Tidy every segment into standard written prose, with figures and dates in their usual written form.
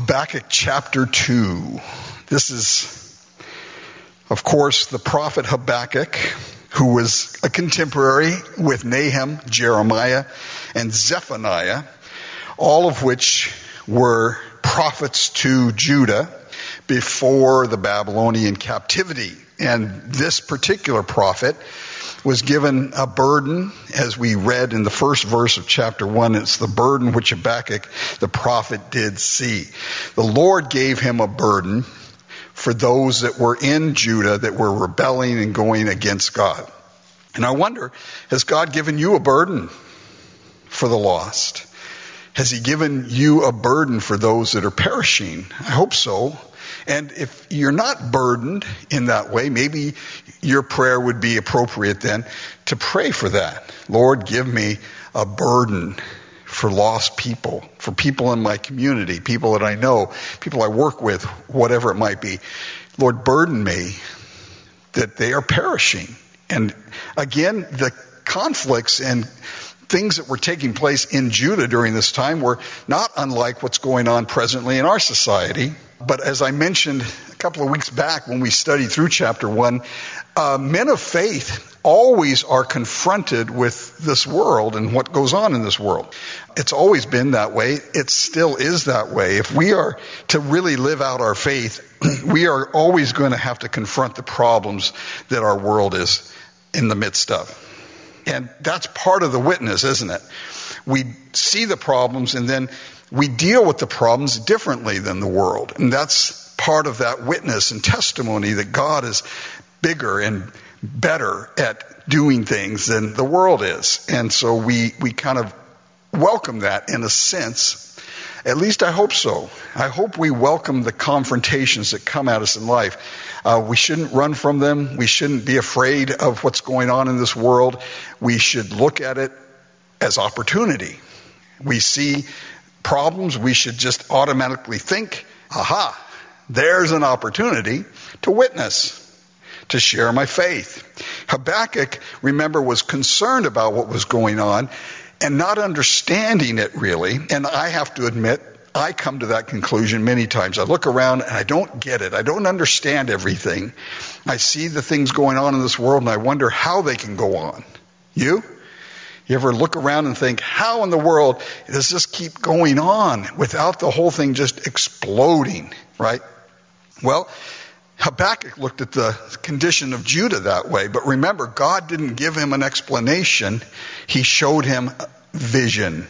Habakkuk chapter 2. This is, of course, the prophet Habakkuk, who was a contemporary with Nahum, Jeremiah, and Zephaniah, all of which were prophets to Judah before the Babylonian captivity. And this particular prophet was given a burden, as we read in the first verse of chapter 1. It's the burden which Habakkuk, the prophet, did see. The Lord gave him a burden for those that were in Judah that were rebelling and going against God. And I wonder, has God given you a burden for the lost? Has he given you a burden for those that are perishing? I hope so. And if you're not burdened in that way, maybe your prayer would be appropriate then to pray for that. Lord, give me a burden for lost people, for people in my community, people that I know, people I work with, whatever it might be. Lord, burden me that they are perishing. And again, the conflicts and things that were taking place in Judah during this time were not unlike what's going on presently in our society. But as I mentioned a couple of weeks back when we studied through chapter 1, men of faith always are confronted with this world and what goes on in this world. It's always been that way. It still is that way. If we are to really live out our faith, we are always going to have to confront the problems that our world is in the midst of. And that's part of the witness, isn't it? We see the problems and then we deal with the problems differently than the world. And that's part of that witness and testimony that God is bigger and better at doing things than the world is. And so we kind of welcome that in a sense. At least I hope so. I hope we welcome the confrontations that come at us in life. We shouldn't run from them. We shouldn't be afraid of what's going on in this world. We should look at it as opportunity. We see problems, we should just automatically think, aha, there's an opportunity to witness, to share my faith. Habakkuk, remember, was concerned about what was going on and not understanding it really. And I have to admit, I come to that conclusion many times. I look around and I don't get it. I don't understand everything. I see the things going on in this world and I wonder how they can go on. You? You ever look around and think, how in the world does this keep going on without the whole thing just exploding, right? Well, Habakkuk looked at the condition of Judah that way, but remember, God didn't give him an explanation. He showed him vision.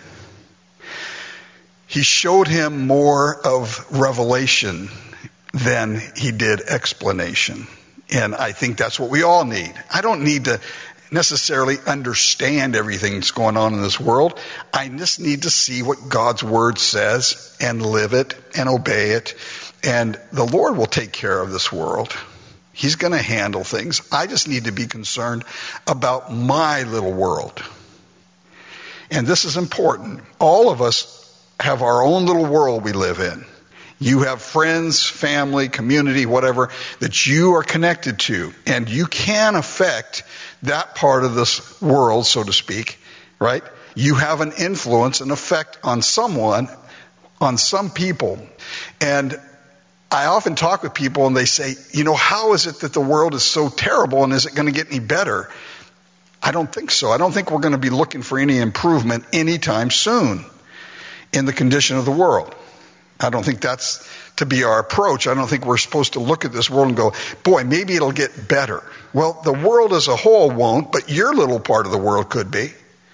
He showed him more of revelation than he did explanation. And I think that's what we all need. I don't need to necessarily understand everything that's going on in this world. I just need to see what God's word says and live it and obey it. And the Lord will take care of this world. He's going to handle things. I just need to be concerned about my little world. And this is important. All of us have our own little world we live in. You have friends, family, community, whatever, that you are connected to. And you can affect that part of this world, so to speak, right? You have an influence, an effect on someone, on some people. And I often talk with people and they say, how is it that the world is so terrible and is it going to get any better? I don't think so. I don't think we're going to be looking for any improvement anytime soon in the condition of the world. I don't think that's to be our approach. I don't think we're supposed to look at this world and go, boy, maybe it'll get better. Well, the world as a whole won't, but your little part of the world could be.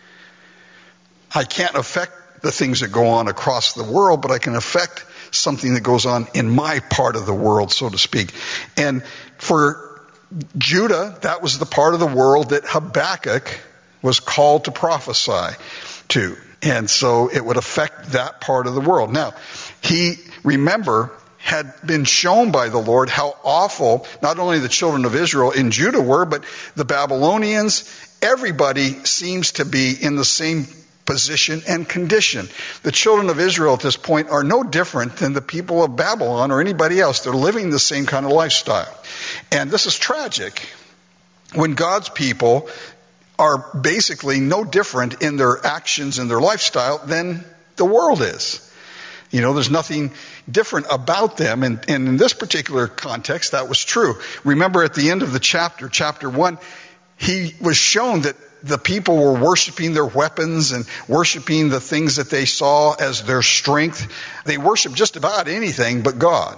I can't affect the things that go on across the world, but I can affect something that goes on in my part of the world, so to speak. And for Judah, that was the part of the world that Habakkuk was called to prophesy to. And so it would affect that part of the world. Now, he, remember, had been shown by the Lord how awful not only the children of Israel in Judah were, but the Babylonians. Everybody seems to be in the same position and condition. The children of Israel at this point are no different than the people of Babylon or anybody else. They're living the same kind of lifestyle. And this is tragic when God's people are basically no different in their actions and their lifestyle than the world is. There's nothing different about them. And in this particular context, that was true. Remember at the end of the chapter 1, he was shown that the people were worshiping their weapons and worshiping the things that they saw as their strength. They worship just about anything but God.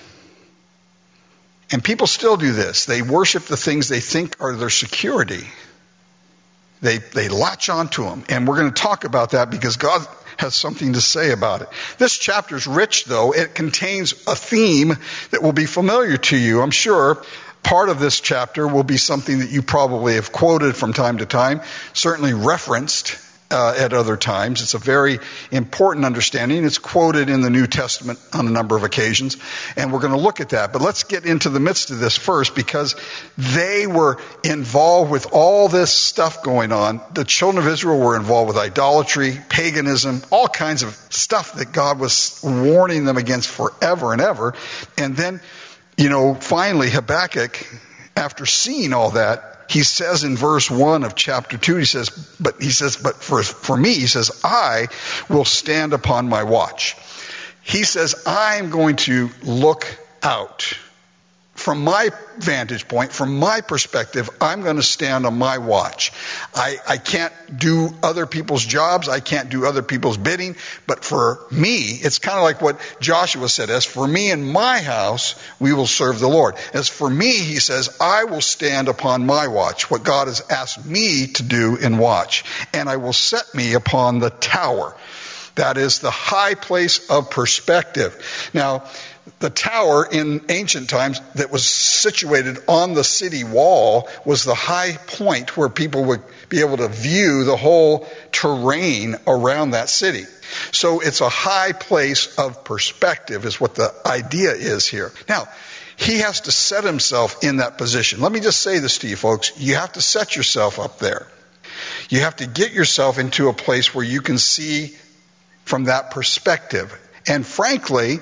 And people still do this. They worship the things they think are their security. They latch onto them. And we're going to talk about that because God has something to say about it. This chapter is rich, though. It contains a theme that will be familiar to you, I'm sure. Part of this chapter will be something that you probably have quoted from time to time, certainly referenced at other times. It's a very important understanding. It's quoted in the New Testament on a number of occasions, and we're going to look at that. But let's get into the midst of this first, because they were involved with all this stuff going on. The children of Israel were involved with idolatry, paganism, all kinds of stuff that God was warning them against forever and ever. And then, finally Habakkuk, after seeing all that, he says in verse 1 of chapter 2, he says, but for me, he says, I will stand upon my watch. He says, I'm going to look out. From my vantage point, from my perspective, I'm going to stand on my watch. I can't do other people's jobs. I can't do other people's bidding. But for me, it's kind of like what Joshua said, as for me and my house, we will serve the Lord. As for me, he says, I will stand upon my watch, what God has asked me to do in watch. And I will set me upon the tower. That is the high place of perspective. Now, the tower in ancient times that was situated on the city wall was the high point where people would be able to view the whole terrain around that city. So it's a high place of perspective is what the idea is here. Now, he has to set himself in that position. Let me just say this to you folks. You have to set yourself up there. You have to get yourself into a place where you can see from that perspective. And frankly,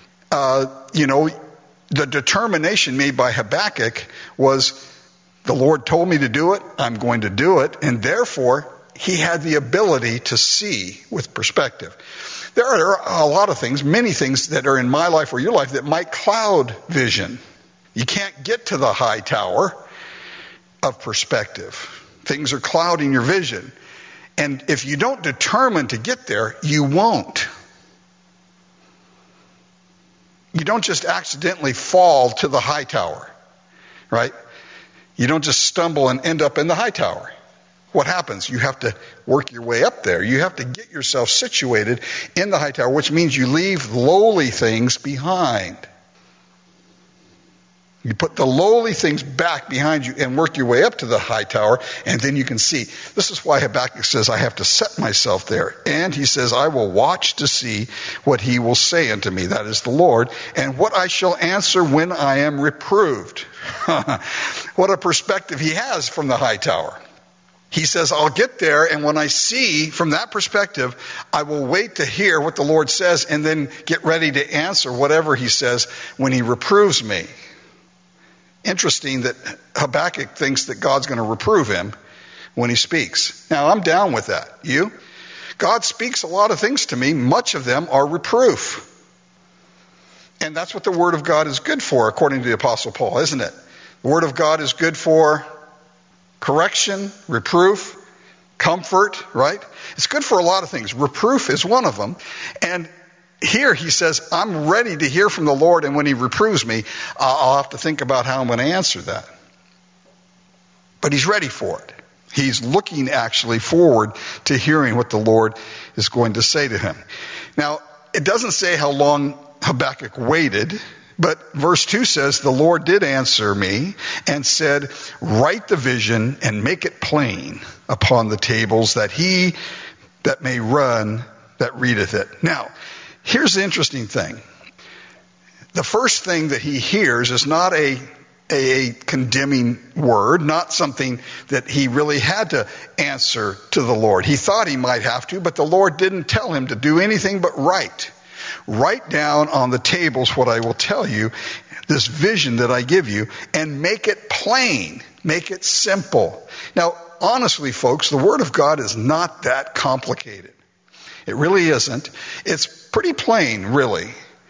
the determination made by Habakkuk was, the Lord told me to do it, I'm going to do it, and therefore he had the ability to see with perspective. There are a lot of things, many things that are in my life or your life that might cloud vision. You can't get to the high tower of perspective. Things are clouding your vision. And if you don't determine to get there, you won't. You don't just accidentally fall to the high tower, right? You don't just stumble and end up in the high tower. What happens? You have to work your way up there. You have to get yourself situated in the high tower, which means you leave lowly things behind. You put the lowly things back behind you and work your way up to the high tower, and then you can see. This is why Habakkuk says, I have to set myself there. And he says, I will watch to see what he will say unto me, that is the Lord, and what I shall answer when I am reproved. What a perspective he has from the high tower. He says, I'll get there, and when I see from that perspective, I will wait to hear what the Lord says and then get ready to answer whatever he says when he reproves me. Interesting that Habakkuk thinks that God's going to reprove him when he speaks. Now, I'm down with that. You? God speaks a lot of things to me. Much of them are reproof. And that's what the Word of God is good for, according to the Apostle Paul, isn't it? The Word of God is good for correction, reproof, comfort, right? It's good for a lot of things. Reproof is one of them. And here he says, I'm ready to hear from the Lord, and when he reproves me, I'll have to think about how I'm going to answer that. But he's ready for it. He's looking actually forward to hearing what the Lord is going to say to him. Now, it doesn't say how long Habakkuk waited, but verse 2 says, the Lord did answer me and said, write the vision and make it plain upon the tables, that he that may run that readeth it. Now, here's the interesting thing. The first thing that he hears is not a condemning word, not something that he really had to answer to the Lord. He thought he might have to, but the Lord didn't tell him to do anything but write. Write down on the tables what I will tell you, this vision that I give you, and make it plain, make it simple. Now, honestly, folks, the Word of God is not that complicated. It really isn't. It's pretty plain, really.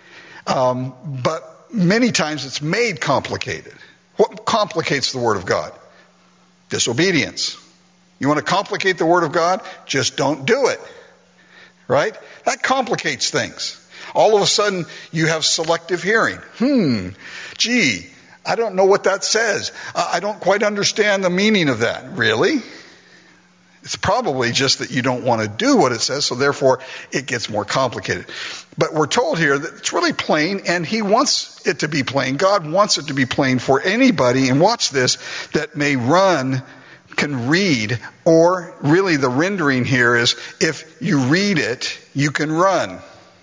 But many times it's made complicated. What complicates the Word of God? Disobedience. You want to complicate the Word of God? Just don't do it. Right? That complicates things. All of a sudden, you have selective hearing. Gee, I don't know what that says. I don't quite understand the meaning of that. Really? It's probably just that you don't want to do what it says, so therefore it gets more complicated. But we're told here that it's really plain, and He wants it to be plain. God wants it to be plain for anybody, and watch this, that may run, can read, or really the rendering here is, if you read it, you can run.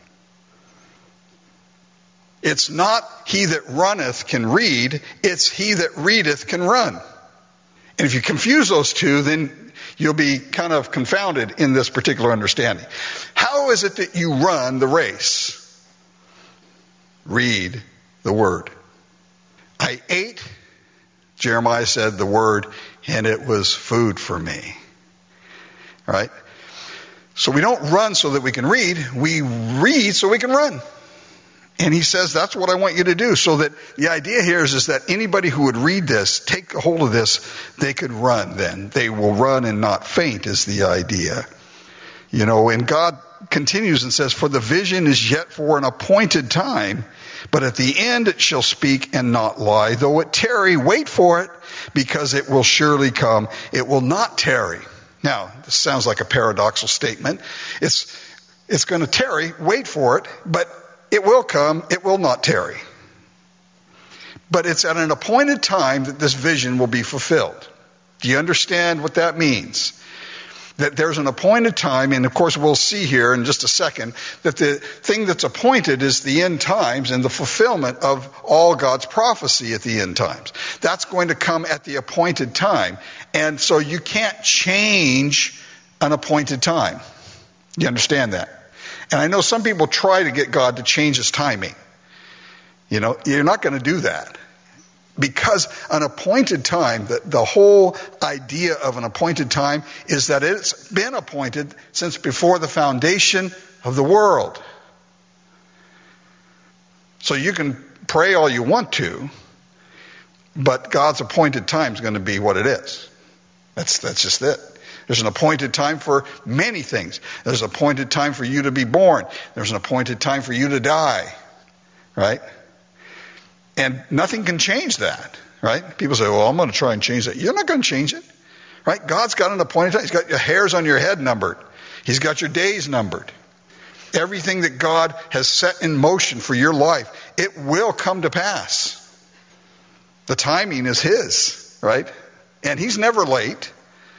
It's not he that runneth can read, it's he that readeth can run. And if you confuse those two, then you'll be kind of confounded in this particular understanding. How is it that you run the race? Read the Word. I ate, Jeremiah said, the Word, and it was food for me. All right? So we don't run so that we can read. We read so we can run. And he says, that's what I want you to do. So that the idea here is that anybody who would read this, take a hold of this, they could run then. They will run and not faint is the idea. You know, and God continues and says, for the vision is yet for an appointed time, but at the end it shall speak and not lie. Though it tarry, wait for it, because it will surely come. It will not tarry. Now, this sounds like a paradoxical statement. It's going to tarry, wait for it, but it will come, it will not tarry. But it's at an appointed time that this vision will be fulfilled. Do you understand what that means? That there's an appointed time, and of course we'll see here in just a second, that the thing that's appointed is the end times and the fulfillment of all God's prophecy at the end times. That's going to come at the appointed time. And so you can't change an appointed time. You understand that? And I know some people try to get God to change His timing. You know, you're not going to do that. Because an appointed time, the whole idea of an appointed time is that it's been appointed since before the foundation of the world. So you can pray all you want to, but God's appointed time is going to be what it is. That's just it. There's an appointed time for many things. There's an appointed time for you to be born. There's an appointed time for you to die. Right? And nothing can change that. Right? People say, well, I'm going to try and change that. You're not going to change it. Right? God's got an appointed time. He's got your hairs on your head numbered. He's got your days numbered. Everything that God has set in motion for your life, it will come to pass. The timing is His. Right? And He's never late.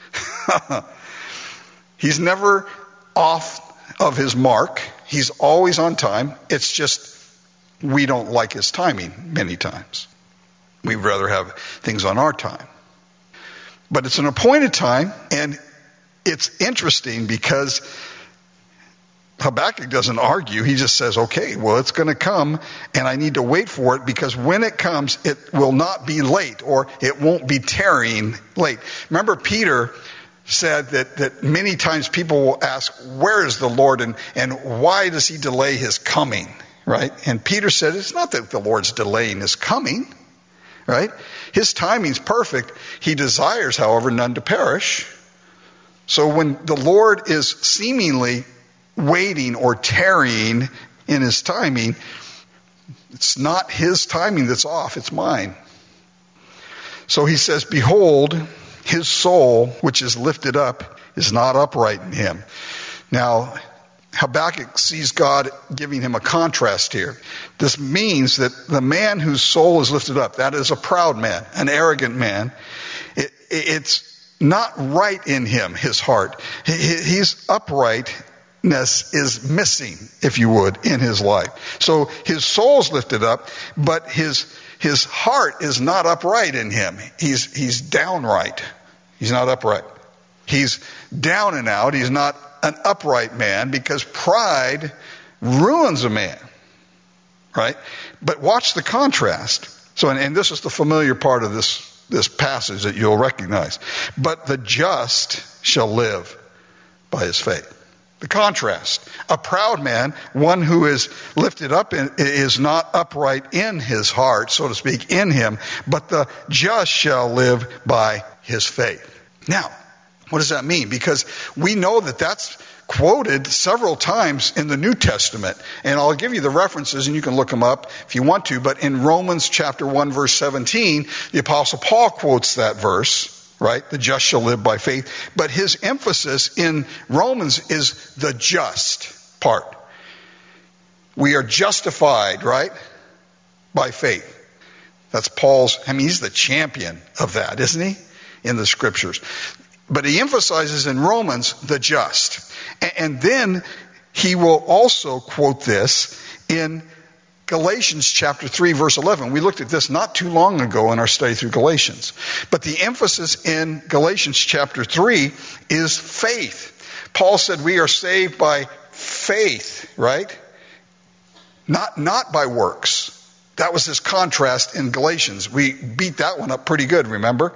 He's never off of His mark. He's always on time. It's just we don't like His timing many times. We'd rather have things on our time. But it's an appointed time, and it's interesting because Habakkuk doesn't argue. He just says, okay, well, it's going to come, and I need to wait for it, because when it comes, it will not be late, or it won't be tarrying late. Remember, Peter said that many times people will ask, where is the Lord, and why does He delay His coming? Right? And Peter said, it's not that the Lord's delaying His coming. Right? His timing's perfect. He desires, however, none to perish. So when the Lord is seemingly waiting or tarrying in His timing, it's not His timing that's off, it's mine. So He says, behold, His soul, which is lifted up, is not upright in him. Now, Habakkuk sees God giving him a contrast here. This means that the man whose soul is lifted up, that is a proud man, an arrogant man, it's not right in him, his heart. His uprightness is missing, if you would, in his life. So his soul's lifted up, but his heart is not upright in him. He's downright. He's not upright. He's down and out. He's not an upright man, because pride ruins a man. Right? But watch the contrast. So, and this is the familiar part of this passage that you'll recognize. But the just shall live by his faith. The contrast. A proud man, one who is lifted up, is not upright in his heart, so to speak, in him, but the just shall live by his faith. Now, what does that mean? Because we know that that's quoted several times in the New Testament. And I'll give you the references and you can look them up if you want to. But in Romans chapter 1 verse 17, the Apostle Paul quotes that verse, right? The just shall live by faith. But his emphasis in Romans is the just part. We are justified, right? By faith. That's Paul's, he's the champion of that, isn't he? In the scriptures. But he emphasizes in Romans the just. And then he will also quote this in Galatians chapter 3 verse 11. We looked at this not too long ago in our study through Galatians. But the emphasis in Galatians chapter 3 is faith. Paul said we are saved by faith, right? Not by works. That was his contrast in Galatians. We beat that one up pretty good, remember?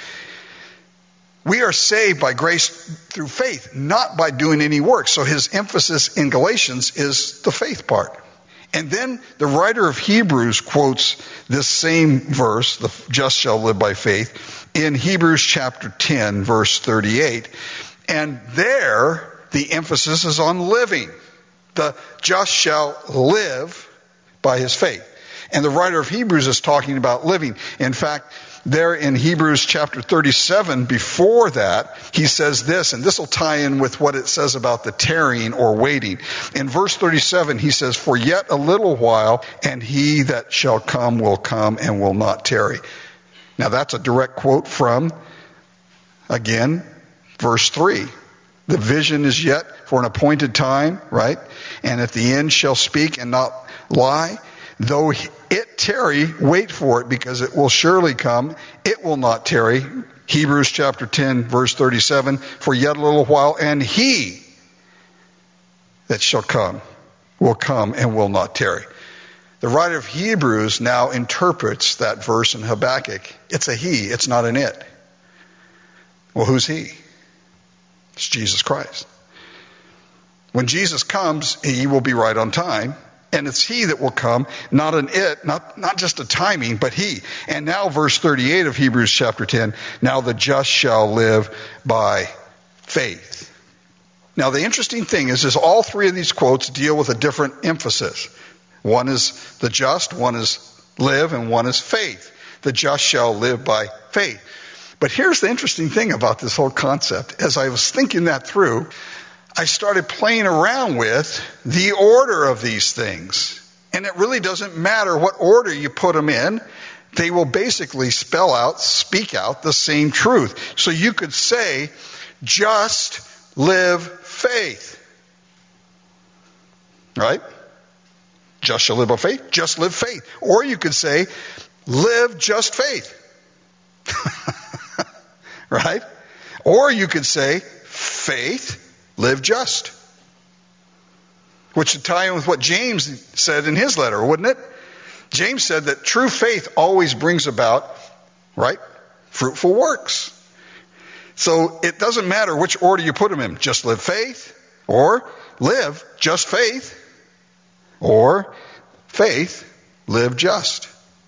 We are saved by grace through faith, not by doing any work. So his emphasis in Galatians is the faith part. And then the writer of Hebrews quotes this same verse, the just shall live by faith, in Hebrews chapter 10, verse 38. And there, the emphasis is on living. The just shall live by his faith. And the writer of Hebrews is talking about living. In fact, there in Hebrews chapter 37, before that, he says this, and this will tie in with what it says about the tarrying or waiting. In verse 37, he says, "For yet a little while, and he that shall come will come and will not tarry." Now that's a direct quote from, again, verse 3. The vision is yet for an appointed time, right? And at the end shall speak and not lie. Though it tarry, wait for it, because it will surely come. It will not tarry. Hebrews chapter 10, verse 37, "For yet a little while, and he that shall come will come and will not tarry." The writer of Hebrews now interprets that verse in Habakkuk. It's a he, it's not an it. Well, who's he? It's Jesus Christ. When Jesus comes, he will be right on time. And it's he that will come, not an it, not just a timing, but he. And now verse 38 of Hebrews chapter 10, "Now the just shall live by faith." Now the interesting thing is all three of these quotes deal with a different emphasis. One is the just, one is live, and one is faith. The just shall live by faith. But here's the interesting thing about this whole concept. As I was thinking that through, I started playing around with the order of these things. And it really doesn't matter what order you put them in. They will basically speak out the same truth. So you could say, just live faith. Right? Just shall live by faith. Just live faith. Or you could say, live just faith. Right? Or you could say, faith, live just. Which would tie in with what James said in his letter, wouldn't it? James said that true faith always brings about, right, fruitful works. So it doesn't matter which order you put them in. Just live faith, or live just faith, or faith, live just.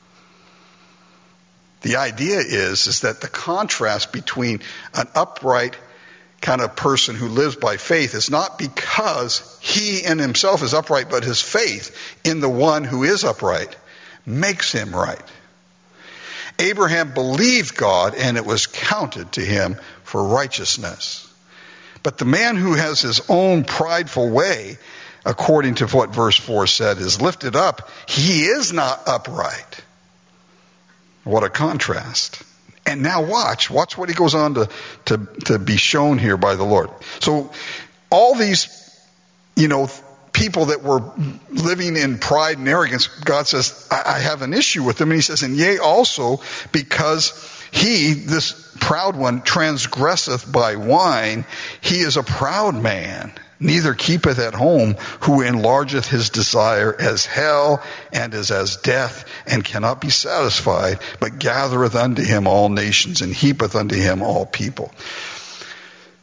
The idea is that the contrast between an upright kind of person who lives by faith is not because he in himself is upright, but his faith in the one who is upright makes him right. Abraham believed God, and it was counted to him for righteousness. But the man who has his own prideful way, according to what verse 4 said, is lifted up. He is not upright. What a contrast. And now watch what he goes on to be shown here by the Lord. So all these, people that were living in pride and arrogance, God says, I have an issue with them. And he says, and yea also, because he, this proud one, transgresseth by wine, he is a proud man, neither keepeth at home, who enlargeth his desire as hell, and is as death, and cannot be satisfied, but gathereth unto him all nations, and heapeth unto him all people.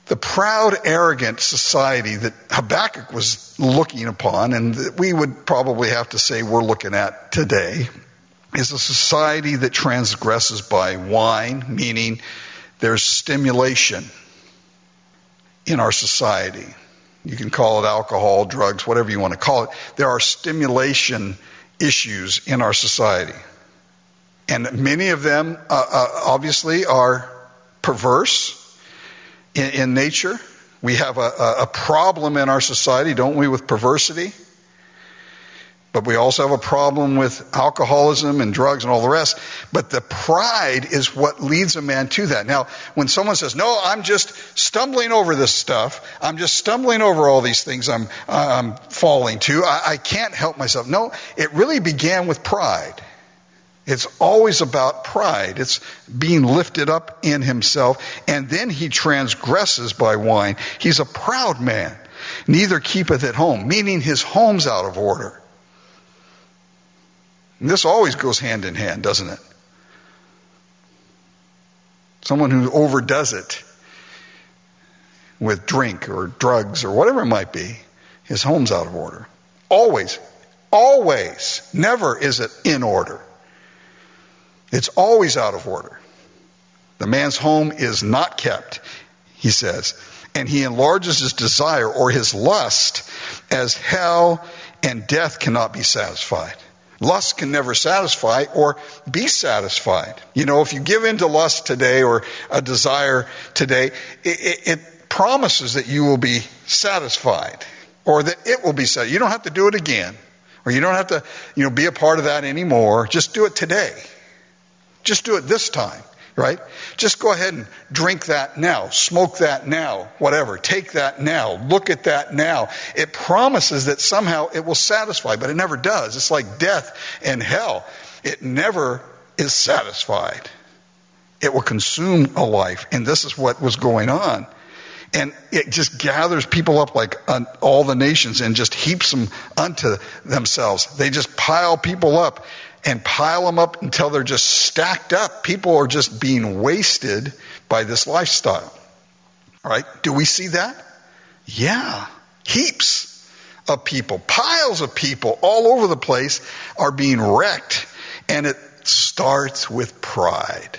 The proud, arrogant society that Habakkuk was looking upon, and that we would probably have to say we're looking at today, is a society that transgresses by wine, meaning there's stimulation in our society. You can call it alcohol, drugs, whatever you want to call it. There are stimulation issues in our society. And many of them obviously are perverse in nature. We have a problem in our society, don't we, with perversity? But we also have a problem with alcoholism and drugs and all the rest. But the pride is what leads a man to that. Now, when someone says, no, I'm just stumbling over this stuff, I'm just stumbling over all these things I'm falling to, I can't help myself. No, it really began with pride. It's always about pride. It's being lifted up in himself. And then he transgresses by wine. He's a proud man. Neither keepeth at home, meaning his home's out of order. And this always goes hand in hand, doesn't it? Someone who overdoes it with drink or drugs or whatever it might be, his home's out of order. Always. Always. Never is it in order. It's always out of order. The man's home is not kept, he says. And he enlarges his desire or his lust as hell and death cannot be satisfied. Lust can never satisfy or be satisfied. You know, if you give in to lust today or a desire today, it promises that you will be satisfied or that it will be satisfied. You don't have to do it again, or you don't have to, be a part of that anymore. Just do it today. Just do it this time, right? Just go ahead and drink that now, smoke that now, whatever. Take that now, look at that now. It promises that somehow it will satisfy, but it never does. It's like death and hell. It never is satisfied. It will consume a life, and this is what was going on. And it just gathers people up like all the nations and just heaps them unto themselves. They just pile people up and pile them up until they're just stacked up. People are just being wasted by this lifestyle. All right? Do we see that? Yeah. Heaps of people, piles of people all over the place are being wrecked. And it starts with pride.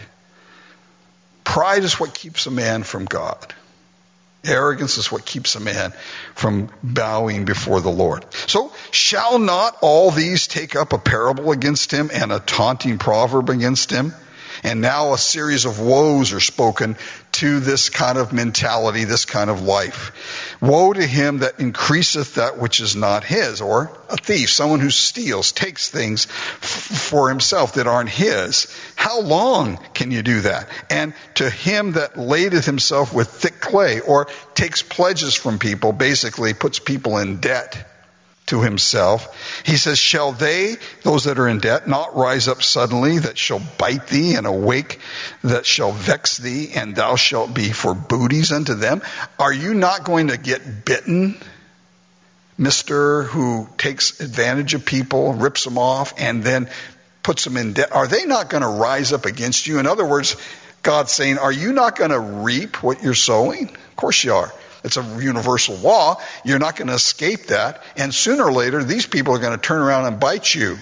Pride is what keeps a man from God. Arrogance is what keeps a man from bowing before the Lord. So, shall not all these take up a parable against him and a taunting proverb against him? And now a series of woes are spoken to this kind of mentality, this kind of life. Woe to him that increaseth that which is not his, or a thief, someone who steals, takes things for himself that aren't his. How long can you do that? And to him that ladeth himself with thick clay, or takes pledges from people, basically puts people in debt to himself. He says, shall they, those that are in debt, not rise up suddenly, that shall bite thee, and awake that shall vex thee, and thou shalt be for booties unto them? Are you not going to get bitten, Mr. who takes advantage of people, rips them off, and then puts them in debt? Are they not going to rise up against you? In other words, God's saying, are you not going to reap what you're sowing? Of course you are. It's a universal law. You're not going to escape that. And sooner or later, these people are going to turn around and bite you.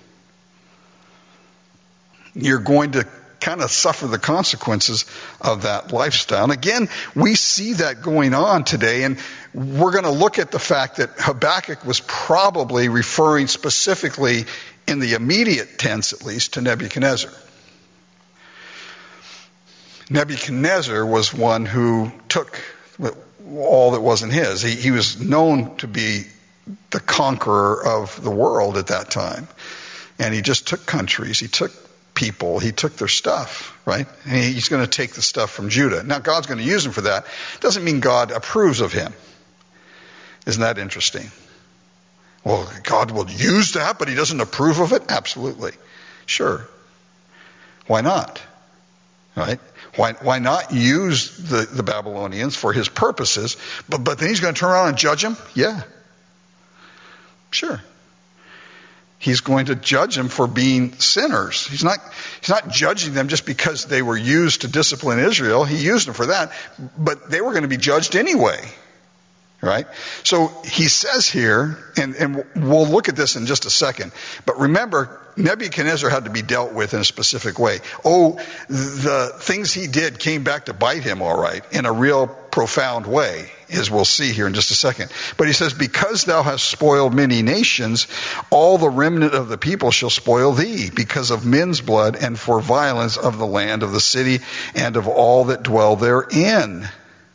You're going to kind of suffer the consequences of that lifestyle. And again, we see that going on today. And we're going to look at the fact that Habakkuk was probably referring specifically, in the immediate tense at least, to Nebuchadnezzar. Nebuchadnezzar was one who took all that wasn't his. He was known to be the conqueror of the world at that time. And he just took countries, he took people, he took their stuff, right? And he's going to take the stuff from Judah. Now, God's going to use him for that. Doesn't mean God approves of him. Isn't that interesting? Well, God will use that, but he doesn't approve of it? Absolutely. Sure. Why not? Right? Why not use the Babylonians for his purposes, but then he's going to turn around and judge them? Yeah. Sure. He's going to judge them for being sinners. He's not judging them just because they were used to discipline Israel. He used them for that, but they were going to be judged anyway. Right? So he says here, and we'll look at this in just a second, but remember, Nebuchadnezzar had to be dealt with in a specific way. The things he did came back to bite him all right, in a real profound way, as we'll see here in just a second. But he says, because thou hast spoiled many nations, all the remnant of the people shall spoil thee, because of men's blood, and for violence of the land, of the city, and of all that dwell therein.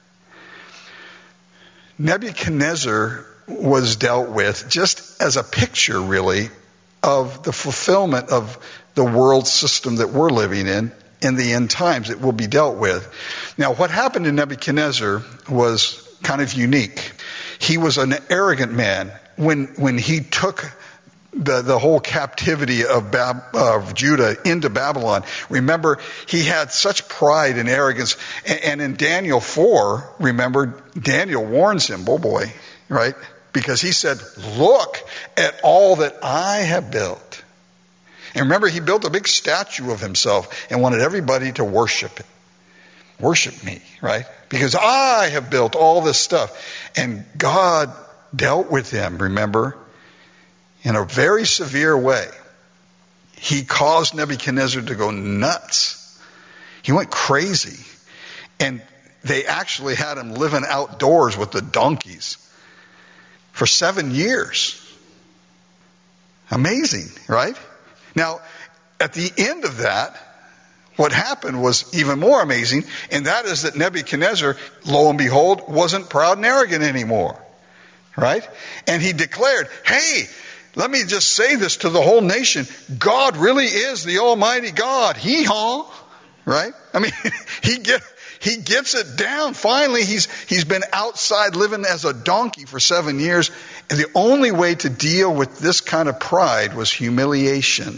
Nebuchadnezzar was dealt with just as a picture, really, of the fulfillment of the world system that we're living in the end times. It will be dealt with. Now, what happened to Nebuchadnezzar was kind of unique. He was an arrogant man. When he took the whole captivity of Judah into Babylon, remember, he had such pride and arrogance. And in Daniel 4, remember, Daniel warns him, oh boy, right? Because he said, look at all that I have built. And remember, he built a big statue of himself and wanted everybody to worship it. Worship me, right? Because I have built all this stuff. And God dealt with him, remember, in a very severe way. He caused Nebuchadnezzar to go nuts. He went crazy. And they actually had him living outdoors with the donkeys for 7 years. Amazing, right? Now, at the end of that, what happened was even more amazing, and that is that Nebuchadnezzar, lo and behold, wasn't proud and arrogant anymore. Right? And he declared, hey, let me just say this to the whole nation. God really is the Almighty God. Hee-haw. Right? I mean, he gets it down. Finally, he's been outside living as a donkey for 7 years. And the only way to deal with this kind of pride was humiliation.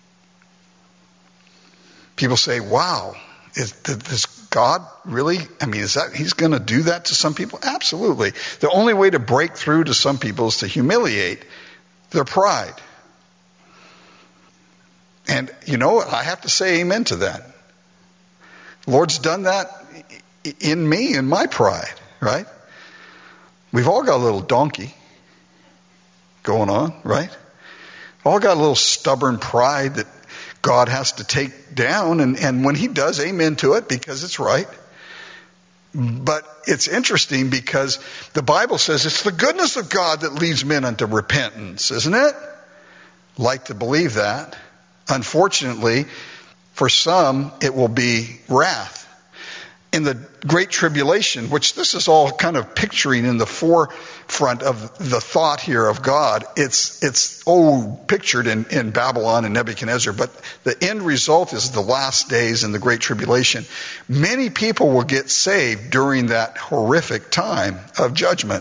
People say, wow, does God really, he's going to do that to some people? Absolutely. The only way to break through to some people is to humiliate their pride. And, I have to say amen to that. The Lord's done that in me, in my pride, right? We've all got a little donkey going on, right? All got a little stubborn pride that God has to take down. And when he does, amen to it, because it's right. But it's interesting because the Bible says it's the goodness of God that leads men unto repentance, isn't it? Like to believe that. Unfortunately, for some, it will be wrath. In the Great Tribulation, which this is all kind of picturing in the forefront of the thought here of God, it's pictured in Babylon and Nebuchadnezzar, but the end result is the last days in the Great Tribulation. Many people will get saved during that horrific time of judgment.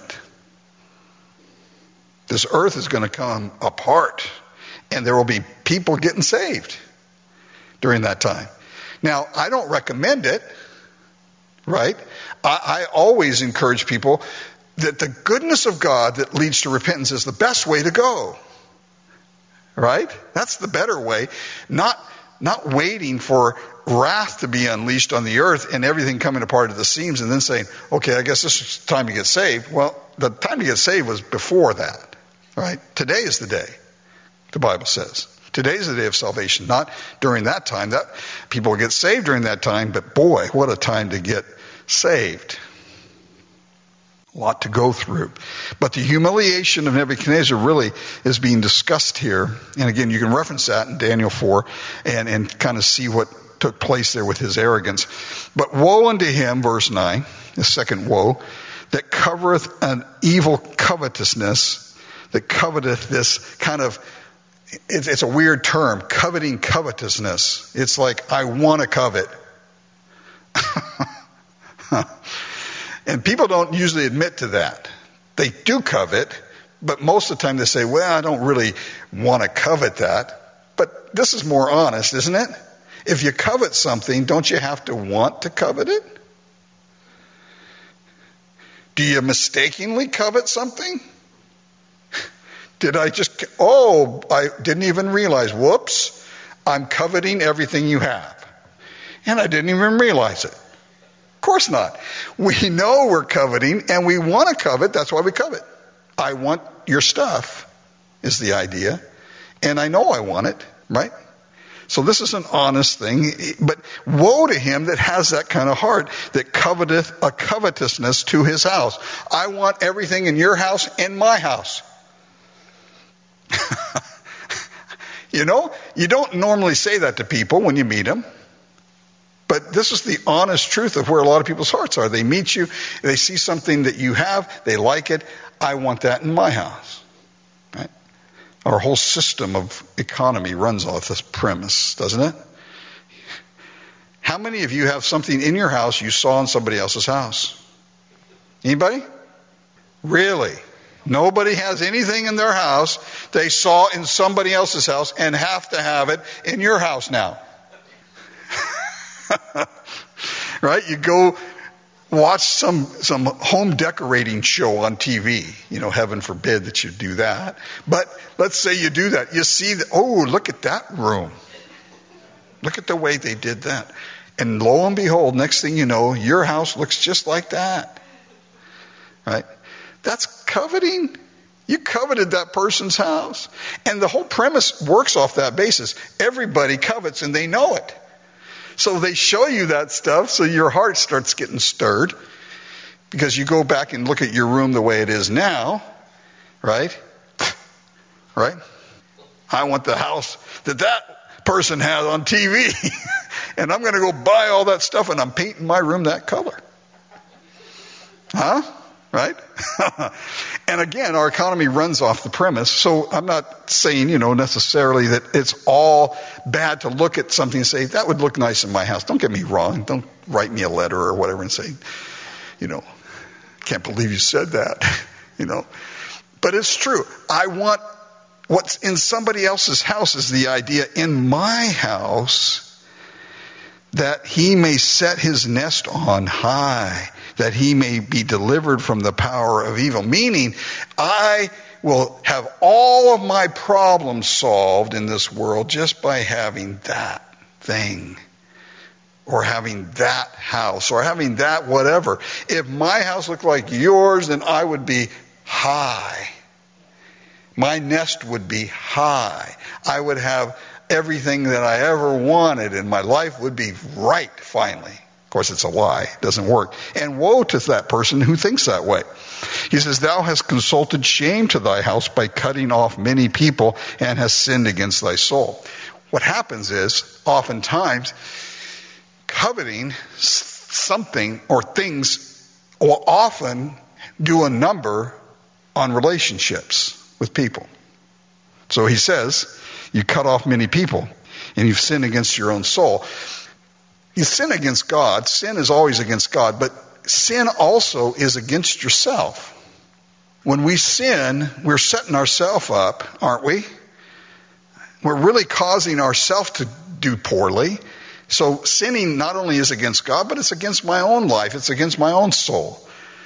This earth is going to come apart, and there will be people getting saved during that time. Now, I don't recommend it. Right? I always encourage people that the goodness of God that leads to repentance is the best way to go. Right? That's the better way. Not waiting for wrath to be unleashed on the earth and everything coming apart at the seams and then saying, okay, I guess this is time to get saved. Well, the time to get saved was before that. Right? Today is the day, the Bible says. Today is the day of salvation, not during that time. That people will get saved during that time, but boy, what a time to get saved. A lot to go through. But the humiliation of Nebuchadnezzar really is being discussed here. And again, you can reference that in Daniel 4 and kind of see what took place there with his arrogance. But woe unto him, verse 9, the second woe, that covereth an evil covetousness, that coveteth this kind of, it's a weird term, coveting covetousness. It's like, I want to covet. And people don't usually admit to that. They do covet, but most of the time they say, well, I don't really want to covet that. But this is more honest, isn't it? If you covet something, don't you have to want to covet it? Do you mistakenly covet something? I didn't even realize, whoops, I'm coveting everything you have. And I didn't even realize it. Of course not. We know we're coveting, and we want to covet. That's why we covet. I want your stuff, is the idea. And I know I want it, right? So this is an honest thing. But woe to him that has that kind of heart, that coveteth a covetousness to his house. I want everything in your house and my house. You know, you don't normally say that to people when you meet them. But this is the honest truth of where a lot of people's hearts are. They meet you, they see something that you have, they like it. I want that in my house. Right? Our whole system of economy runs off this premise, doesn't it? How many of you have something in your house you saw in somebody else's house? Anybody? Really? Nobody has anything in their house they saw in somebody else's house and have to have it in your house now. Right? You go watch some home decorating show on TV. You know, heaven forbid that you do that. But let's say you do that. You see, look at that room. Look at the way they did that. And lo and behold, next thing you know, your house looks just like that. Right? That's coveting. You coveted that person's house. And the whole premise works off that basis. Everybody covets and they know it. So they show you that stuff, so your heart starts getting stirred. Because you go back and look at your room the way it is now. Right? Right? I want the house that person has on TV. And I'm going to go buy all that stuff and I'm painting my room that color. Huh? Right? And again, our economy runs off the premise. So I'm not saying, necessarily that it's all bad to look at something and say, that would look nice in my house. Don't get me wrong. Don't write me a letter or whatever and say, can't believe you said that. But it's true. I want what's in somebody else's house is the idea in my house that he may set his nest on high, that he may be delivered from the power of evil. Meaning, I will have all of my problems solved in this world just by having that thing, or having that house, or having that whatever. If my house looked like yours, then I would be high. My nest would be high. I would have everything that I ever wanted, and my life would be right finally. Of course, it's a lie. It doesn't work. And woe to that person who thinks that way. He says, thou hast consulted shame to thy house by cutting off many people and hast sinned against thy soul. What happens is, oftentimes, coveting something or things will often do a number on relationships with people. So he says, you cut off many people and you've sinned against your own soul. You sin against God. Sin is always against God, but sin also is against yourself. When we sin, we're setting ourselves up, aren't we? We're really causing ourselves to do poorly. So sinning not only is against God, but it's against my own life. It's against my own soul.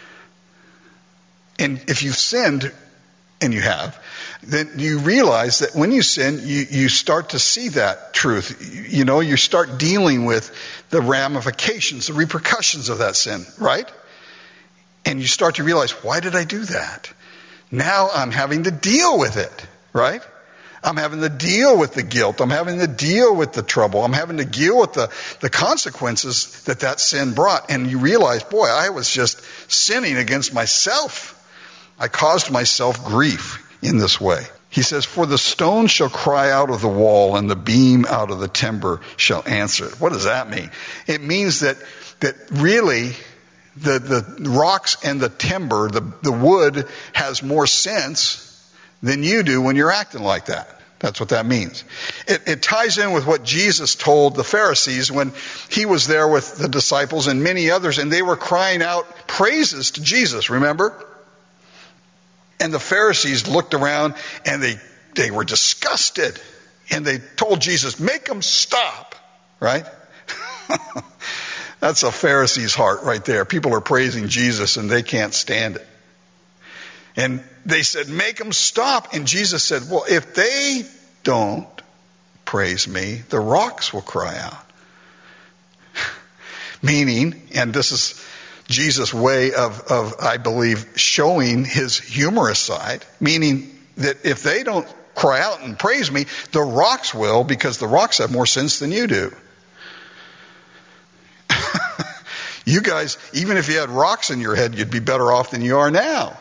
And if you've sinned, and you have, then you realize that when you sin, you start to see that truth. You start dealing with the ramifications, the repercussions of that sin, right? And you start to realize, why did I do that? Now I'm having to deal with it, right? I'm having to deal with the guilt. I'm having to deal with the trouble. I'm having to deal with the consequences that sin brought. And you realize, boy, I was just sinning against myself. I caused myself grief in this way. He says, for the stone shall cry out of the wall and the beam out of the timber shall answer it. What does that mean? It means that really the rocks and the timber, the wood has more sense than you do when you're acting like that. That's what that means. It ties in with what Jesus told the Pharisees when he was there with the disciples and many others, and they were crying out praises to Jesus, remember? And the Pharisees looked around and they were disgusted. And they told Jesus, make them stop. Right? That's a Pharisee's heart right there. People are praising Jesus and they can't stand it. And they said, make them stop. And Jesus said, well, if they don't praise me, the rocks will cry out. Meaning, and this is Jesus' way of, I believe, showing his humorous side, meaning that if they don't cry out and praise me, the rocks will, because the rocks have more sense than you do. You guys, even if you had rocks in your head, you'd be better off than you are now.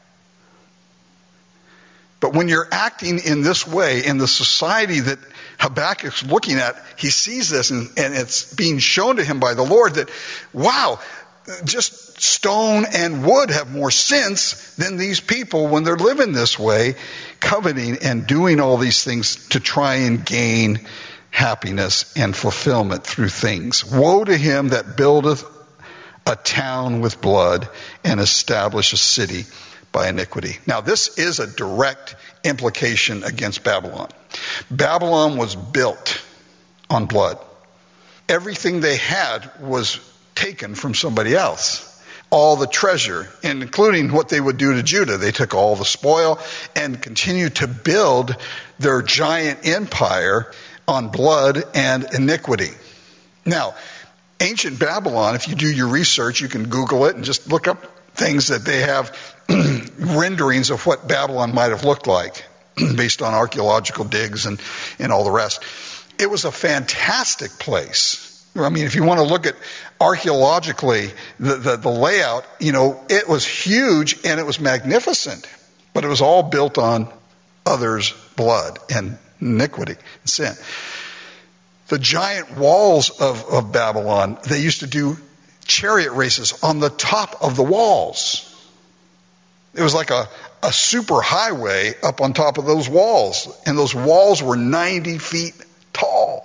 But when you're acting in this way, in the society that Habakkuk's looking at, he sees this and it's being shown to him by the Lord that, wow, just stone and wood have more sense than these people when they're living this way, coveting and doing all these things to try and gain happiness and fulfillment through things. Woe to him that buildeth a town with blood and establish a city by iniquity. Now, this is a direct implication against Babylon. Babylon was built on blood. Everything they had was taken from somebody else. All the treasure, and including what they would do to Judah. They took all the spoil and continued to build their giant empire on blood and iniquity. Now, ancient Babylon, if you do your research, you can Google it and just look up things that they have renderings of what Babylon might have looked like based on archaeological digs and all the rest. It was a fantastic place. I mean, if you want to look at archaeologically the layout, it was huge and it was magnificent, but it was all built on others' blood and iniquity and sin. The giant walls of Babylon, they used to do chariot races on the top of the walls. It was like a super highway up on top of those walls. And those walls were 90 feet tall.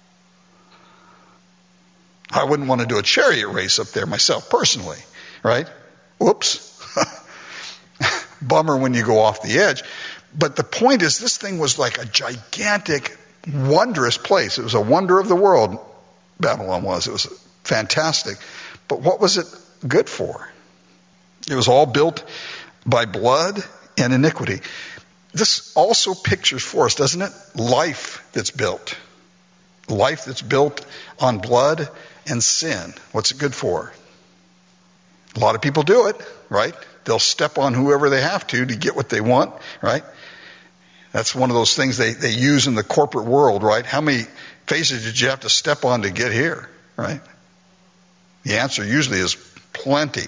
I wouldn't want to do a chariot race up there myself personally, right? Whoops. Bummer when you go off the edge. But the point is, this thing was like a gigantic, wondrous place. It was a wonder of the world, Babylon was. It was fantastic. But what was it good for? It was all built by blood and iniquity. This also pictures for us, doesn't it? Life that's built. Life that's built on blood and sin. What's it good for? A lot of people do it, right? They'll step on whoever they have to get what they want, right? That's one of those things they use in the corporate world, right? How many faces did you have to step on to get here, right? The answer usually is plenty.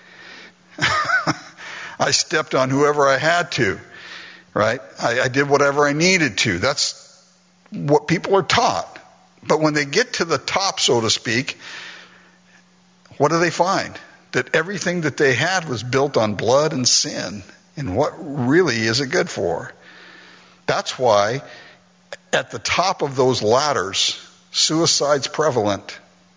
I stepped on whoever I had to, right? I did whatever I needed to. That's what people are taught. But when they get to the top, so to speak, what do they find? That everything that they had was built on blood and sin. And what really is it good for? That's why at the top of those ladders, suicide's prevalent.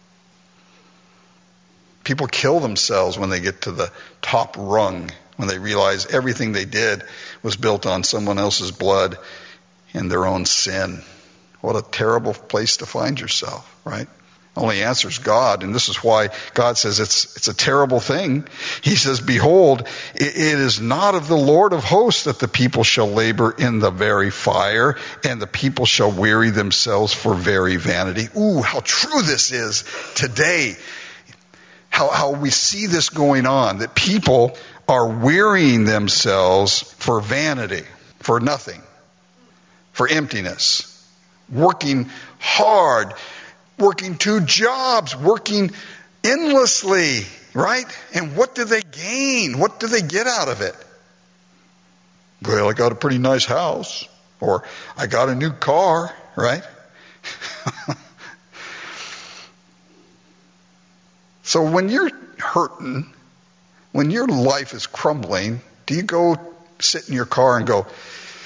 People kill themselves when they get to the top rung, when they realize everything they did was built on someone else's blood and their own sin. What a terrible place to find yourself, right? Only answer is God, and this is why God says it's a terrible thing. He says, behold, it is not of the Lord of hosts that the people shall labor in the very fire, and the people shall weary themselves for very vanity. Ooh, how true this is today. How we see this going on, that people are wearying themselves for vanity, for nothing, for emptiness, working hard, working 2 jobs, working endlessly, right? And what do they gain? What do they get out of it? Well, I got a pretty nice house, or I got a new car, right? So when you're hurting, when your life is crumbling, do you go sit in your car and go,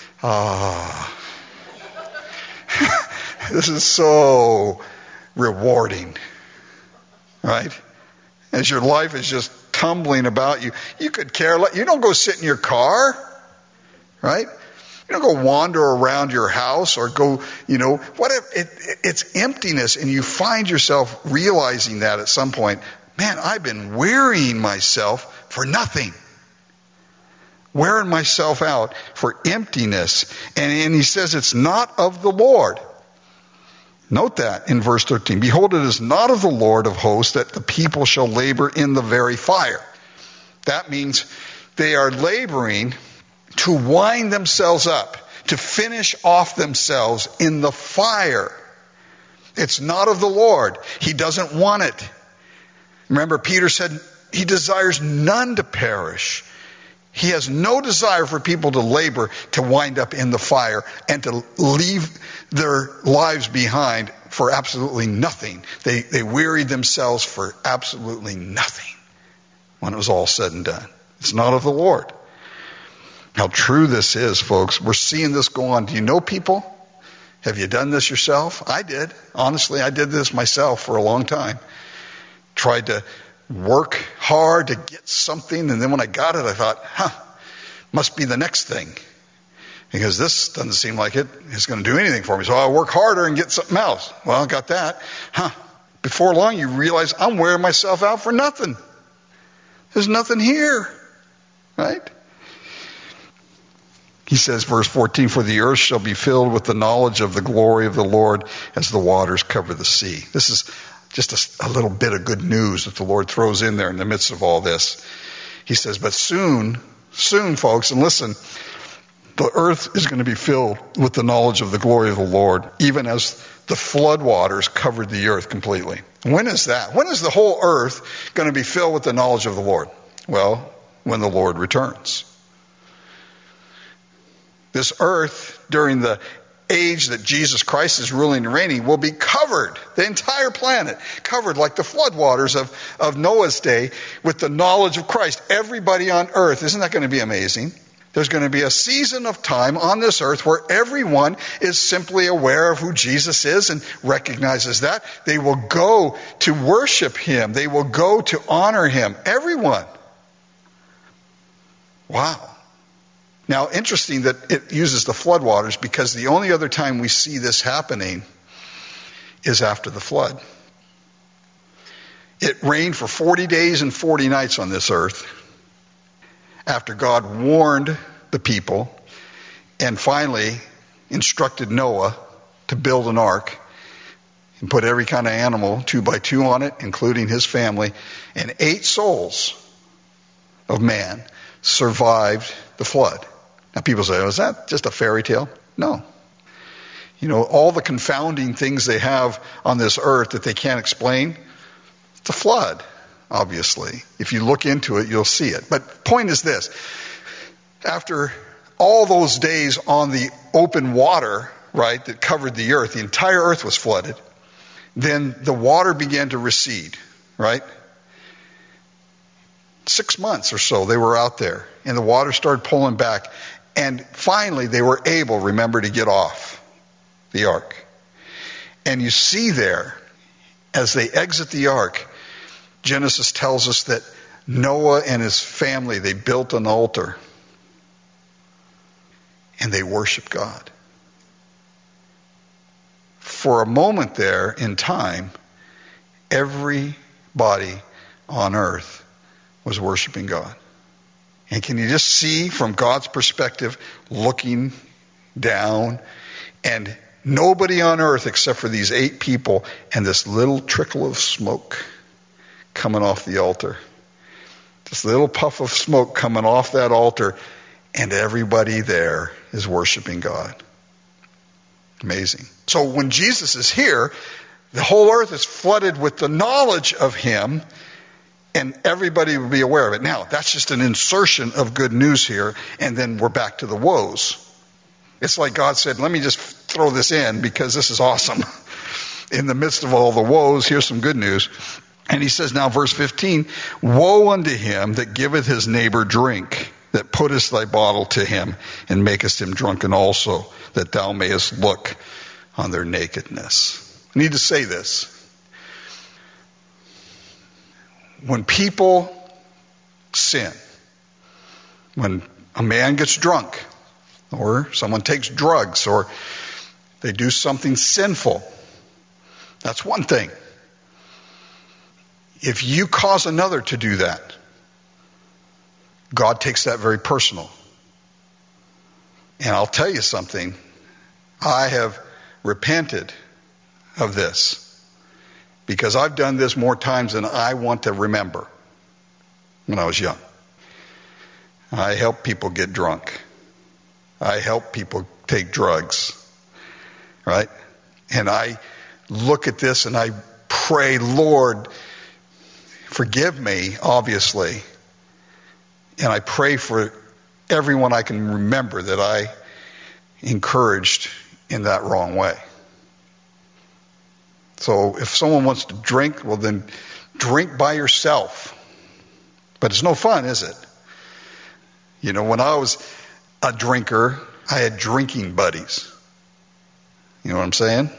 this is so rewarding, right? As your life is just tumbling about you, you could care less. You don't go sit in your car, right? You don't go wander around your house or go, what if it's emptiness, and you find yourself realizing that at some point, man, I've been wearying myself for nothing. wearing myself out for emptiness. And he says it's not of the Lord. Note that in verse 13. Behold, it is not of the Lord of hosts that the people shall labor in the very fire. That means they are laboring to wind themselves up, to finish off themselves in the fire. It's not of the Lord. He doesn't want it. Remember, Peter said he desires none to perish. He has no desire for people to labor to wind up in the fire and to leave their lives behind for absolutely nothing. They wearied themselves for absolutely nothing when it was all said and done. It's not of the Lord. How true this is, folks. We're seeing this go on. Do you know people? Have you done this yourself? I did. Honestly, I did this myself for a long time. Tried to work hard to get something, and then when I got it, I thought, must be the next thing. Because this doesn't seem like it is going to do anything for me. So I'll work harder and get something else. Well, I got that. Before long, you realize I'm wearing myself out for nothing. There's nothing here. Right? He says, verse 14, for the earth shall be filled with the knowledge of the glory of the Lord as the waters cover the sea. This is just a little bit of good news that the Lord throws in there in the midst of all this. He says, but soon, folks, and listen, the earth is going to be filled with the knowledge of the glory of the Lord, even as the flood waters covered the earth completely. When is that? When is the whole earth going to be filled with the knowledge of the Lord? Well, when the Lord returns. This earth, during the age that Jesus Christ is ruling and reigning, will be covered, the entire planet, covered like the floodwaters of Noah's day with the knowledge of Christ. Everybody on earth, isn't that going to be amazing? There's going to be a season of time on this earth where everyone is simply aware of who Jesus is and recognizes that. They will go to worship him. They will go to honor him. Everyone. Wow. Now, interesting that it uses the floodwaters, because the only other time we see this happening is after the flood. It rained for 40 days and 40 nights on this earth after God warned the people and finally instructed Noah to build an ark and put every kind of animal 2 by 2 on it, including his family, and 8 souls of man survived the flood. Now people say, is that just a fairy tale? No. You know, all the confounding things they have on this earth that they can't explain, it's a flood, obviously. If you look into it, you'll see it. But point is this. After all those days on the open water, right, that covered the earth, the entire earth was flooded, then the water began to recede, right? 6 months or so they were out there, and the water started pulling back. And finally, they were able, remember, to get off the ark. And you see there, as they exit the ark, Genesis tells us that Noah and his family, they built an altar. And they worshiped God. For a moment there in time, everybody on earth was worshiping God. And can you just see from God's perspective, looking down, and nobody on earth except for these 8 people and this little trickle of smoke coming off the altar. This little puff of smoke coming off that altar, and everybody there is worshiping God. Amazing. So when Jesus is here, the whole earth is flooded with the knowledge of him, and everybody will be aware of it. Now, that's just an insertion of good news here, and then we're back to the woes. It's like God said, let me just throw this in because this is awesome. In the midst of all the woes, here's some good news. And he says now, verse 15, woe unto him that giveth his neighbor drink, that puttest thy bottle to him, and makest him drunken also, that thou mayest look on their nakedness. I need to say this. When people sin, when a man gets drunk, or someone takes drugs, or they do something sinful, that's one thing. If you cause another to do that, God takes that very personal. And I'll tell you something. I have repented of this because I've done this more times than I want to remember when I was young. I help people get drunk. I help people take drugs. Right? And I look at this and I pray, Lord, forgive me, obviously. And I pray for everyone I can remember that I encouraged in that wrong way. So if someone wants to drink, well then drink by yourself. But it's no fun, is it? You know, when I was a drinker, I had drinking buddies. You know what I'm saying?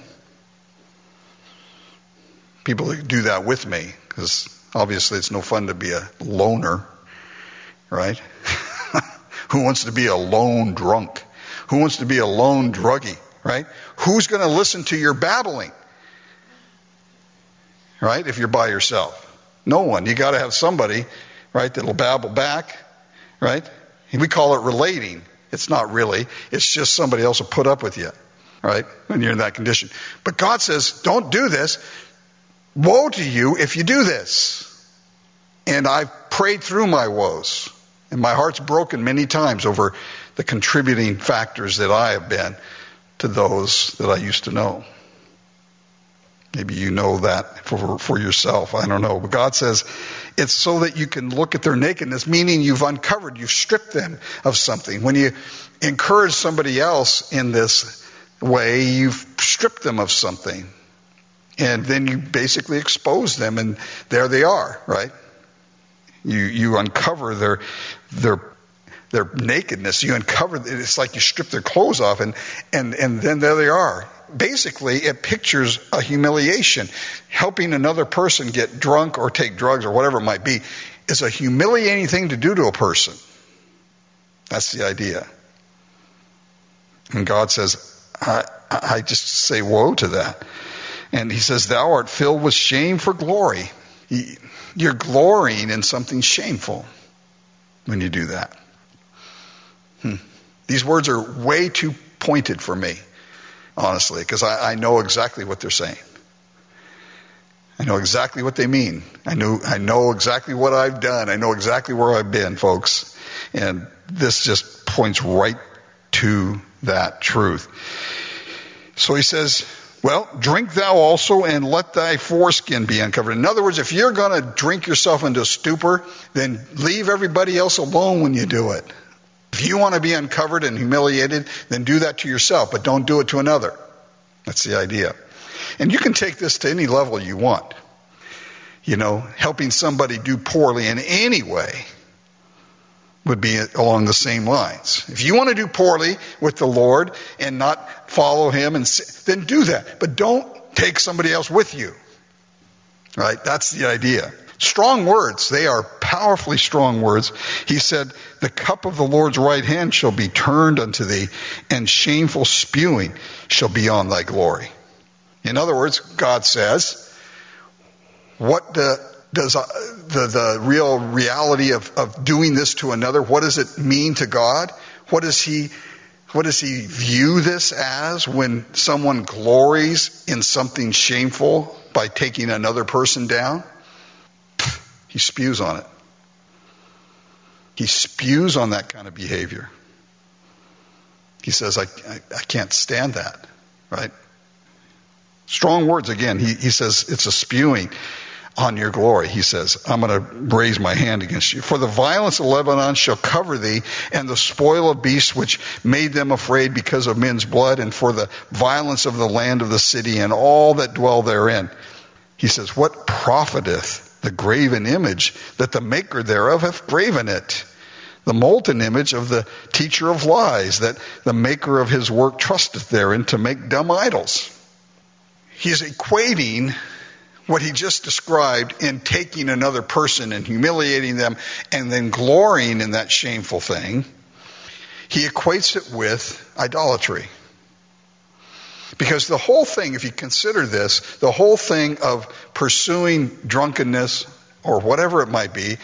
People who do that with me, because obviously it's no fun to be a loner, right? Who wants to be a lone drunk? Who wants to be a lone druggie, right? Who's going to listen to your babbling, right, if you're by yourself? No one. You got to have somebody, right, that'll babble back, right? And we call it relating. It's not really. It's just somebody else will put up with you, right, when you're in that condition. But God says, don't do this. Woe to you if you do this. And I've prayed through my woes. And my heart's broken many times over the contributing factors that I have been to those that I used to know. Maybe you know that for yourself. I don't know. But God says it's so that you can look at their nakedness, meaning you've uncovered, you've stripped them of something. When you encourage somebody else in this way, you've stripped them of something. And then you basically expose them, and there they are, right? You uncover their nakedness. You uncover, it's like you strip their clothes off, and then there they are. Basically, it pictures a humiliation. Helping another person get drunk or take drugs or whatever it might be is a humiliating thing to do to a person. That's the idea. And God says, I just say woe to that. And he says, thou art filled with shame for glory. You're glorying in something shameful when you do that. These words are way too pointed for me, honestly, because I know exactly what they're saying. I know exactly what they mean. I know exactly what I've done. I know exactly where I've been, folks. And this just points right to that truth. So he says, well, drink thou also and let thy foreskin be uncovered. In other words, if you're going to drink yourself into a stupor, then leave everybody else alone when you do it. If you want to be uncovered and humiliated, then do that to yourself, but don't do it to another. That's the idea. And you can take this to any level you want. You know, helping somebody do poorly in any way would be along the same lines. If you want to do poorly with the Lord and not follow him, then do that. But don't take somebody else with you. Right? That's the idea. Strong words. They are powerfully strong words. He said, the cup of the Lord's right hand shall be turned unto thee, and shameful spewing shall be on thy glory. In other words, God says, what does the real reality of doing this to another, what does it mean to God? What does he view this as when someone glories in something shameful by taking another person down? He spews on it. He spews on that kind of behavior. He says, I can't stand that, right? Strong words again. He says it's a spewing on your glory. He says, I'm going to raise my hand against you. For the violence of Lebanon shall cover thee, and the spoil of beasts which made them afraid because of men's blood, and for the violence of the land of the city and all that dwell therein. He says, what profiteth the graven image that the maker thereof hath graven it? The molten image of the teacher of lies, that the maker of his work trusteth therein to make dumb idols. He's equating what he just described in taking another person and humiliating them and then glorying in that shameful thing. He equates it with idolatry. Because the whole thing, if you consider this, the whole thing of pursuing drunkenness or whatever it might be, that is shameful, that you are glorying in,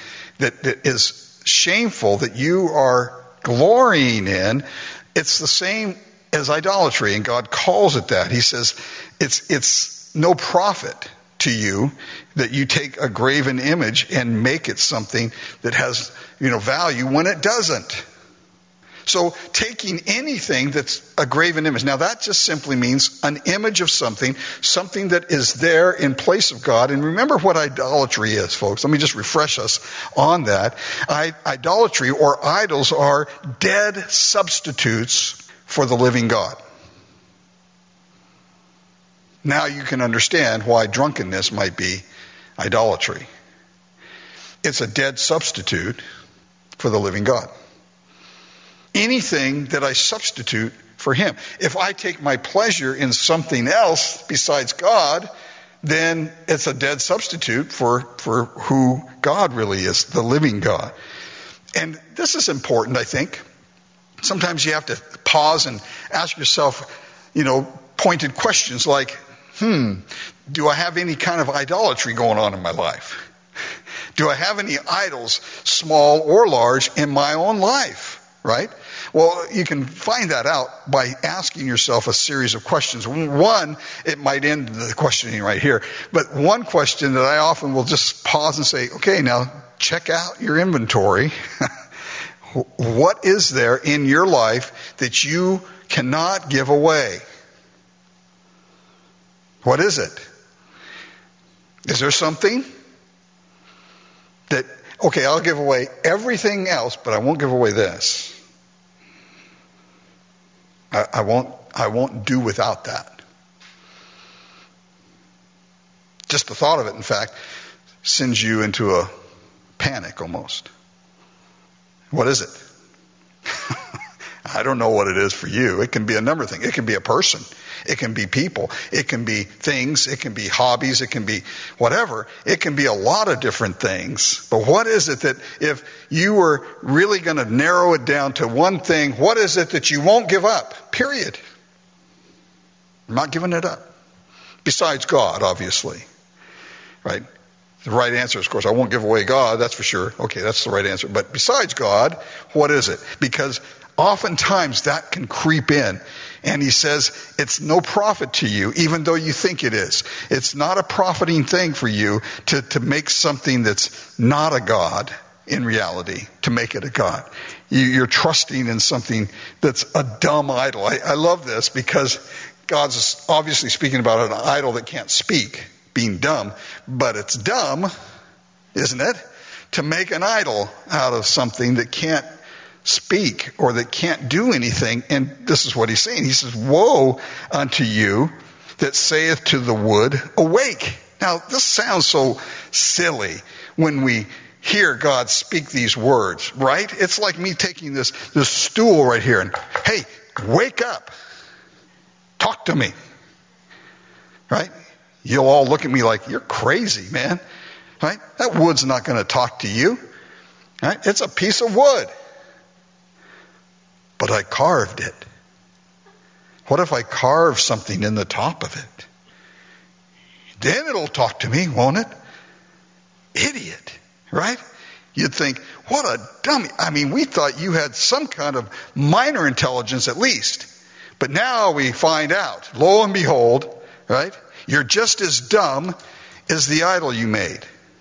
It's the same as idolatry, and God calls it that. He says it's no profit to you that you take a graven image and make it something that has, value when it doesn't. So taking anything that's a graven image, now that just simply means an image of something that is there in place of God. And remember what idolatry is, folks. Let me just refresh us on that. Idolatry or idols are dead substitutes for the living God. Now you can understand why drunkenness might be idolatry. It's a dead substitute for the living God. Anything that I substitute for him. If I take my pleasure in something else besides God, then it's a dead substitute for who God really is, the living God. And this is important, I think. Sometimes you have to pause and ask yourself, pointed questions like, do I have any kind of idolatry going on in my life? Do I have any idols, small or large, in my own life? Right? Well, you can find that out by asking yourself a series of questions. One, it might end the questioning right here. But one question that I often will just pause and say, okay, now check out your inventory. What is there in your life that you cannot give away? What is it? Is there something that, okay, I'll give away everything else, but I won't give away this. I won't do without that. Just the thought of it, in fact, sends you into a panic almost. What is it? I don't know what it is for you. It can be a number of things. It can be a person. It can be people. It can be things. It can be hobbies. It can be whatever. It can be a lot of different things. But what is it that if you were really going to narrow it down to one thing, what is it that you won't give up? Period. I'm not giving it up. Besides God, obviously. Right? The right answer is, of course, I won't give away God. That's for sure. Okay, that's the right answer. But besides God, what is it? Because oftentimes that can creep in. And he says, it's no profit to you, even though you think it is. It's not a profiting thing for you to make something that's not a God in reality, to make it a God. You're trusting in something that's a dumb idol. I love this because God's obviously speaking about an idol that can't speak, being dumb. But it's dumb, isn't it, to make an idol out of something that can't speak or that can't do anything. And this is what he's saying. He says, woe unto you that saith to the wood, awake. Now, this sounds so silly when we hear God speak these words, right? It's like me taking this stool right here and, hey, wake up. Talk to me. Right? You'll all look at me like, you're crazy, man. Right? That wood's not going to talk to you. Right? It's a piece of wood. But I carved it. What if I carve something in the top of it? Then it'll talk to me, won't it? Idiot, right? You'd think, what a dummy. I mean, we thought you had some kind of minor intelligence at least. But now we find out, lo and behold, right? You're just as dumb as the idol you made.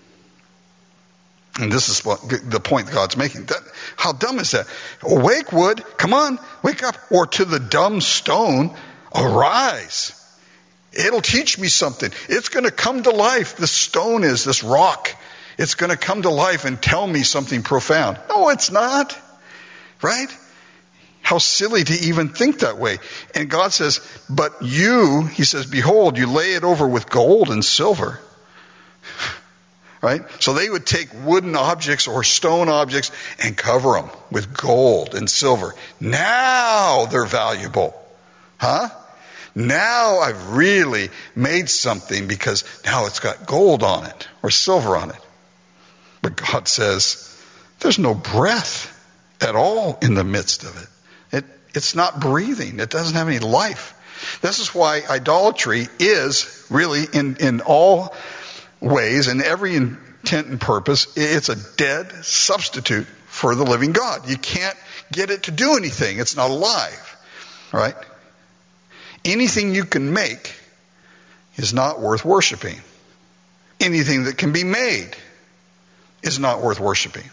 And this is the point God's making. How dumb is that? Awake, wood, come on, wake up. Or to the dumb stone, arise. It'll teach me something. It's going to come to life. The stone is, this rock. It's going to come to life and tell me something profound. No, it's not. Right? How silly to even think that way. And God says, but you, he says, behold, you lay it over with gold and silver. Right? So they would take wooden objects or stone objects and cover them with gold and silver. Now they're valuable. Huh? Now I've really made something because now it's got gold on it or silver on it. But God says, there's no breath at all in the midst of it. It's not breathing. It doesn't have any life. This is why idolatry is really in all ways, in every intent and purpose, it's a dead substitute for the living God. You can't get it to do anything. It's not alive, right? Anything you can make is not worth worshiping. Anything that can be made is not worth worshiping.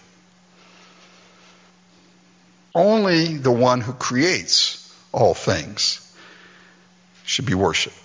Only the one who creates all things should be worshipped.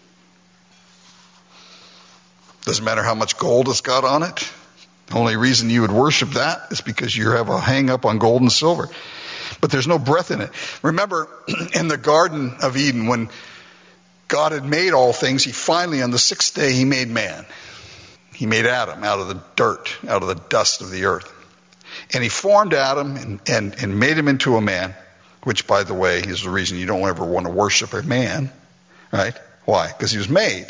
Doesn't matter how much gold it's got on it. The only reason you would worship that is because you have a hang up on gold and silver. But there's no breath in it. Remember in the Garden of Eden, when God had made all things, he finally, on the sixth day, he made man. He made Adam out of the dirt, out of the dust of the earth. And he formed Adam and made him into a man, which, by the way, is the reason you don't ever want to worship a man, right? Why? Because he was made.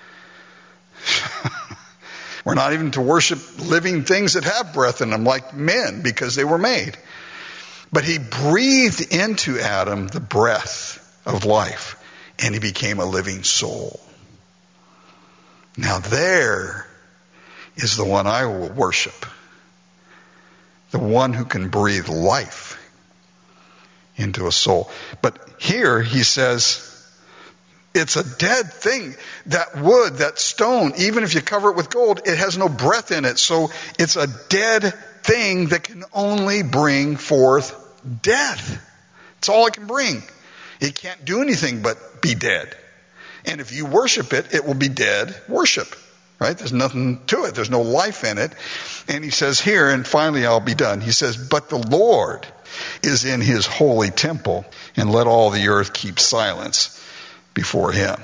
We're not even to worship living things that have breath in them, like men, because they were made. But he breathed into Adam the breath of life, and he became a living soul. Now there is the one I will worship. The one who can breathe life into a soul. But here he says, it's a dead thing. That wood, that stone, even if you cover it with gold, it has no breath in it. So it's a dead thing that can only bring forth death. It's all it can bring. It can't do anything but be dead. And if you worship it, it will be dead worship. Right? There's nothing to it. There's no life in it. And he says here, and finally I'll be done. He says, but the Lord is in his holy temple, and let all the earth keep silence before him.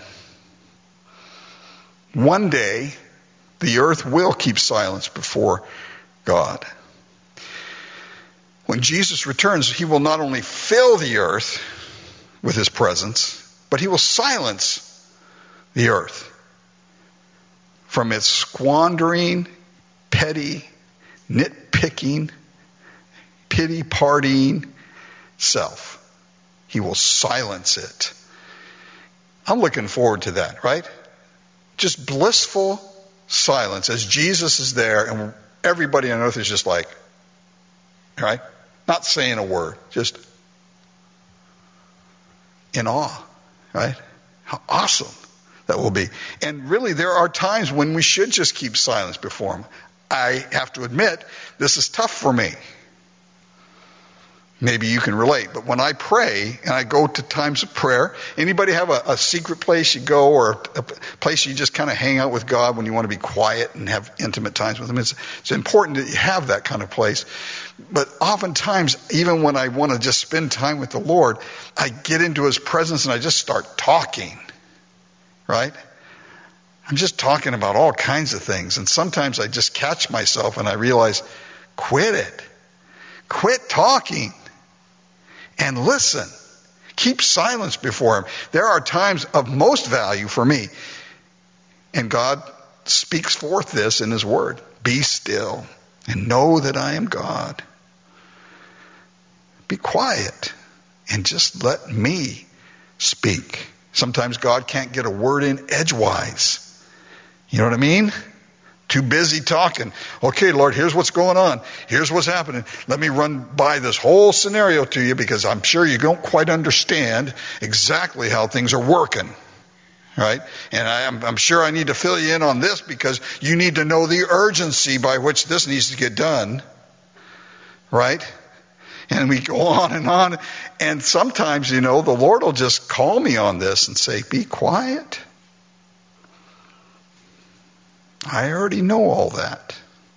One day, the earth will keep silence before God. When Jesus returns, he will not only fill the earth with his presence, but he will silence the earth from its squandering, petty, nitpicking, pity-partying self. He will silence it. I'm looking forward to that, right? Just blissful silence as Jesus is there and everybody on earth is just like, right? Not saying a word, just in awe, right? How awesome that will be. And really, there are times when we should just keep silence before him. I have to admit, this is tough for me. Maybe you can relate. But when I pray, and I go to times of prayer, anybody have a secret place you go, or a place you just kind of hang out with God when you want to be quiet and have intimate times with him? It's important that you have that kind of place. But oftentimes, even when I want to just spend time with the Lord, I get into his presence and I just start talking. Right? I'm just talking about all kinds of things. And sometimes I just catch myself and I realize, quit it. Quit talking. And listen. Keep silence before him. There are times of most value for me. And God speaks forth this in his word. Be still and know that I am God. Be quiet and just let me speak. Sometimes God can't get a word in edgewise. You know what I mean? Too busy talking. Okay, Lord, here's what's going on. Here's what's happening. Let me run by this whole scenario to you because I'm sure you don't quite understand exactly how things are working. Right? And I'm sure I need to fill you in on this because you need to know the urgency by which this needs to get done. Right? And we go on. And sometimes, the Lord will just call me on this and say, be quiet. I already know all that.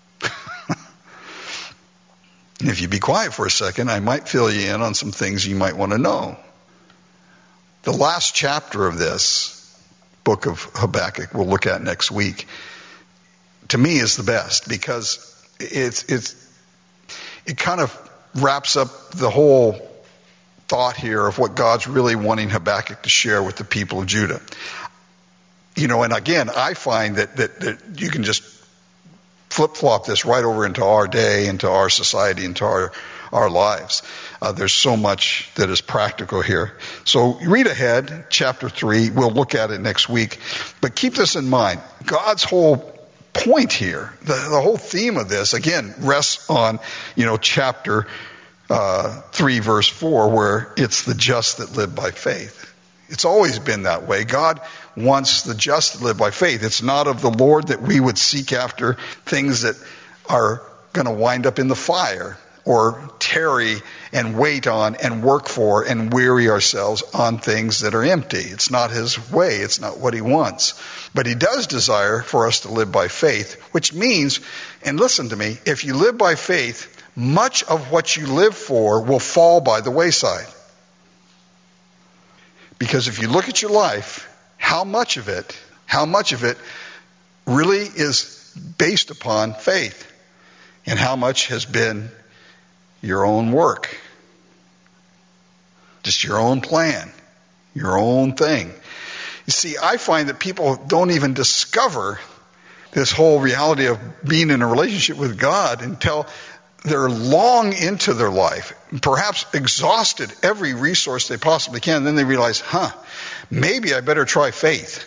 And if you be quiet for a second, I might fill you in on some things you might want to know. The last chapter of this book of Habakkuk we'll look at next week, to me is the best because it kind of wraps up the whole thought here of what God's really wanting Habakkuk to share with the people of Judah. And again, I find that you can just flip-flop this right over into our day, into our society, into our lives. There's so much that is practical here. So read ahead, chapter 3. We'll look at it next week. But keep this in mind. God's whole point here. The whole theme of this, again, rests on, chapter 3, verse 4, where it's the just that live by faith. It's always been that way. God wants the just to live by faith. It's not of the Lord that we would seek after things that are going to wind up in the fire, or tarry and wait on and work for and weary ourselves on things that are empty. It's not his way. It's not what he wants. But he does desire for us to live by faith, which means, and listen to me, if you live by faith, much of what you live for will fall by the wayside. Because if you look at your life, how much of it really is based upon faith, and how much has been your own work, just your own plan, your own thing. You see, I find that people don't even discover this whole reality of being in a relationship with God until they're long into their life, perhaps exhausted every resource they possibly can. And then they realize, maybe I better try faith.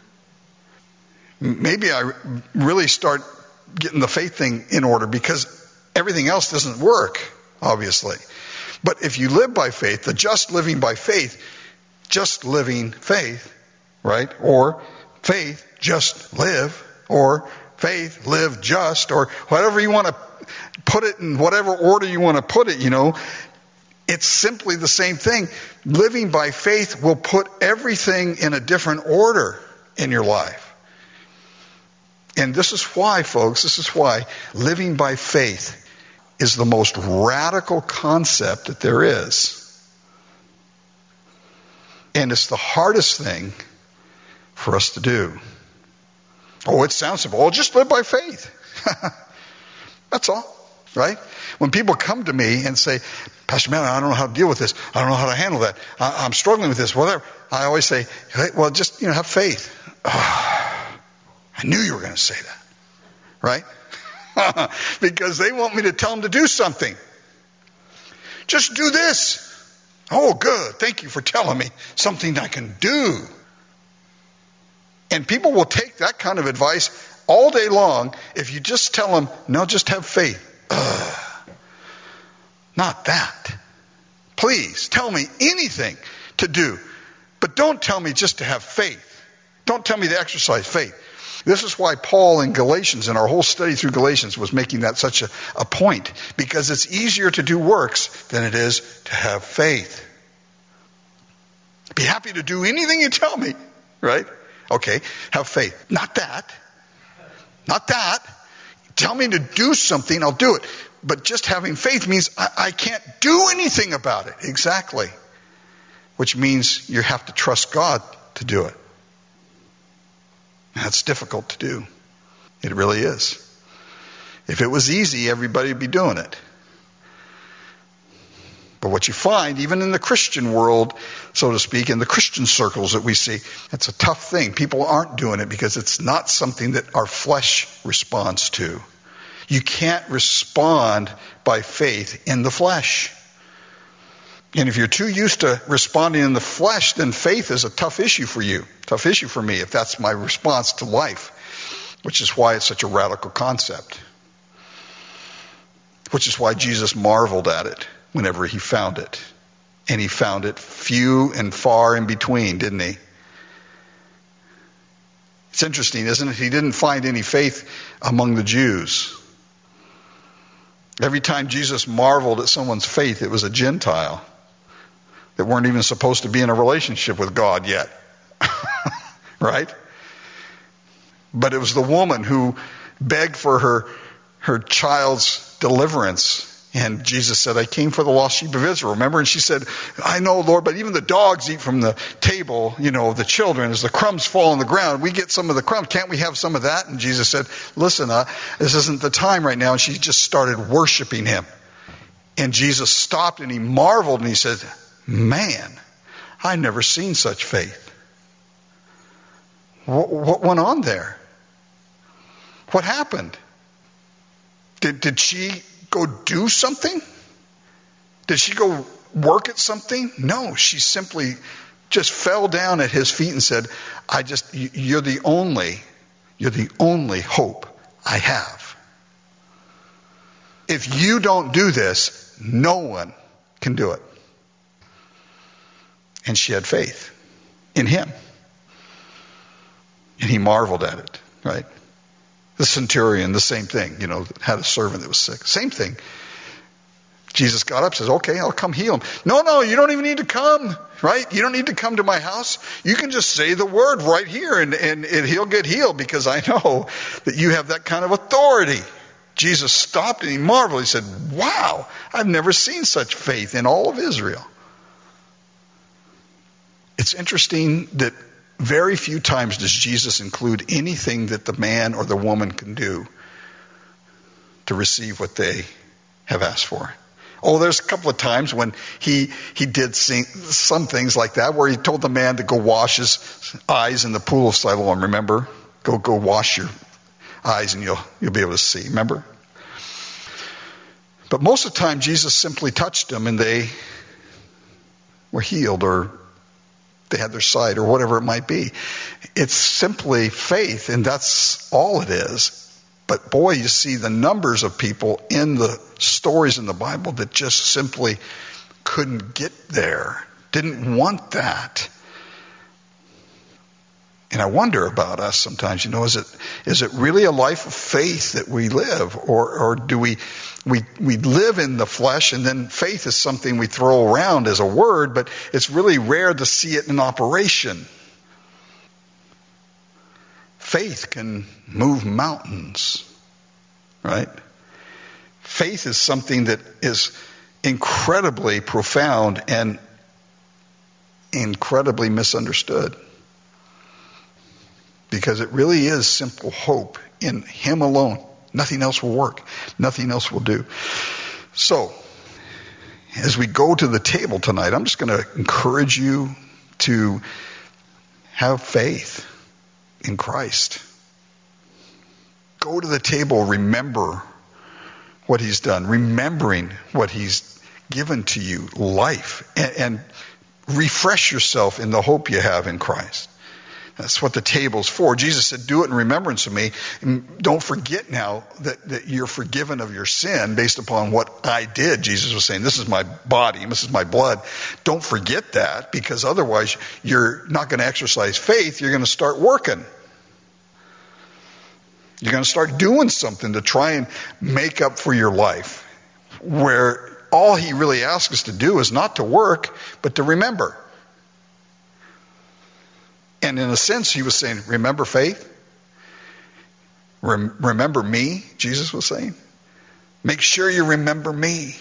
Maybe I really start getting the faith thing in order, because everything else doesn't work, obviously. But if you live by faith, the just living by faith, just living faith, right? Or faith, just live, or faith, live just, or whatever you want to put it in, whatever order you want to put it, it's simply the same thing. Living by faith will put everything in a different order in your life. And this is why, folks, living by faith is the most radical concept that there is. And it's the hardest thing for us to do. Oh, it sounds simple. Oh, just live by faith. That's all, right? When people come to me and say, Pastor Matt, I don't know how to deal with this. I don't know how to handle that. I'm struggling with this, whatever. I always say, hey, well, just, have faith. I knew you were going to say that, right? Because they want me to tell them to do something. Just do this. Oh, good. Thank you for telling me something I can do. And people will take that kind of advice all day long if you just tell them, no, just have faith. Not that. Please tell me anything to do, but don't tell me just to have faith. Don't tell me to exercise faith. This is why Paul in Galatians, and our whole study through Galatians, was making that such a point. Because it's easier to do works than it is to have faith. Be happy to do anything you tell me, right? Okay, have faith. Not that. Not that. Tell me to do something, I'll do it. But just having faith means I can't do anything about it. Exactly. Which means you have to trust God to do it. That's difficult to do. It really is. If it was easy, everybody would be doing it. But what you find, even in the Christian world, so to speak, in the Christian circles that we see, it's a tough thing. People aren't doing it because it's not something that our flesh responds to. You can't respond by faith in the flesh. And if you're too used to responding in the flesh, then faith is a tough issue for you. Tough issue for me if that's my response to life. Which is why it's such a radical concept. Which is why Jesus marveled at it whenever he found it. And he found it few and far in between, didn't he? It's interesting, isn't it? He didn't find any faith among the Jews. Every time Jesus marveled at someone's faith, it was a Gentile that weren't even supposed to be in a relationship with God yet. Right? But it was the woman who begged for her child's deliverance. And Jesus said, I came for the lost sheep of Israel. Remember? And she said, I know, Lord, but even the dogs eat from the table, the children, as the crumbs fall on the ground. We get some of the crumbs. Can't we have some of that? And Jesus said, listen, this isn't the time right now. And she just started worshiping him. And Jesus stopped and he marveled and he said, man, I've never seen such faith. What went on there? What happened? Did she go do something? Did she go work at something? No, she simply just fell down at his feet and said, you're the only hope I have. If you don't do this, no one can do it. And she had faith in him. And he marveled at it, right? The centurion, the same thing, had a servant that was sick. Same thing. Jesus got up, says, okay, I'll come heal him. No, you don't even need to come, right? You don't need to come to my house. You can just say the word right here and he'll get healed, because I know that you have that kind of authority. Jesus stopped and he marveled. He said, wow, I've never seen such faith in all of Israel. It's interesting that very few times does Jesus include anything that the man or the woman can do to receive what they have asked for. Oh, there's a couple of times when he did some things like that, where he told the man to go wash his eyes in the pool of Siloam. Remember? Go wash your eyes and you'll be able to see. Remember? But most of the time, Jesus simply touched them and they were healed, or they had their sight, or whatever it might be. It's simply faith, and that's all it is. But boy, you see the numbers of people in the stories in the Bible that just simply couldn't get there, didn't want that. And I wonder about us sometimes, is it really a life of faith that we live? Or do we live in the flesh, and then faith is something we throw around as a word, but it's really rare to see it in operation. Faith can move mountains, right? Faith is something that is incredibly profound and incredibly misunderstood, because it really is simple hope in him alone. Nothing else will work. Nothing else will do. So, as we go to the table tonight, I'm just going to encourage you to have faith in Christ. Go to the table, remember what he's done, remembering what he's given to you, life, and refresh yourself in the hope you have in Christ. That's what the table's for. Jesus said, do it in remembrance of me. And don't forget now that you're forgiven of your sin based upon what I did. Jesus was saying, this is my body, this is my blood. Don't forget that, because otherwise you're not going to exercise faith. You're going to start working. You're going to start doing something to try and make up for your life, where all he really asks us to do is not to work, but to remember. And in a sense, he was saying, remember faith? Remember me, Jesus was saying. Make sure you remember me.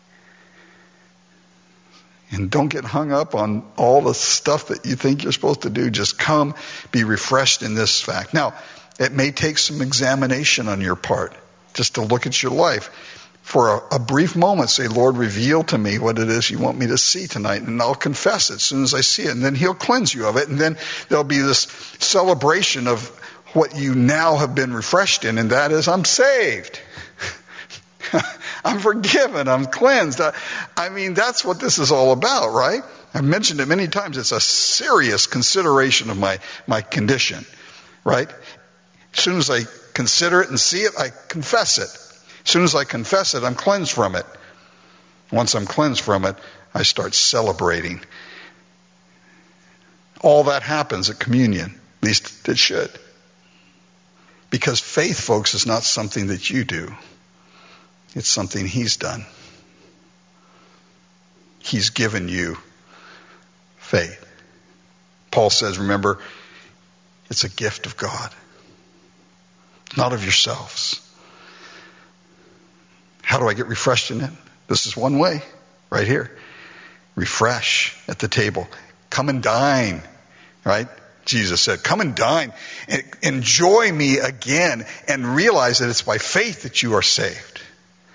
And don't get hung up on all the stuff that you think you're supposed to do. Just come, be refreshed in this fact. Now, it may take some examination on your part, just to look at your life. For a brief moment, say, Lord, reveal to me what it is you want me to see tonight, and I'll confess it as soon as I see it. And then he'll cleanse you of it, and then there'll be this celebration of what you now have been refreshed in, and that is, I'm saved. I'm forgiven. I'm cleansed. I mean, that's what this is all about, right? I've mentioned it many times. It's a serious consideration of my condition, right? As soon as I consider it and see it, I confess it. As soon as I confess it, I'm cleansed from it. Once I'm cleansed from it, I start celebrating. All that happens at communion. At least it should. Because faith, folks, is not something that you do. It's something he's done. He's given you faith. Paul says, remember, it's a gift of God, not of yourselves. How do I get refreshed in it? This is one way, right here. Refresh at the table. Come and dine, right? Jesus said, come and dine. And enjoy me again, and realize that it's by faith that you are saved.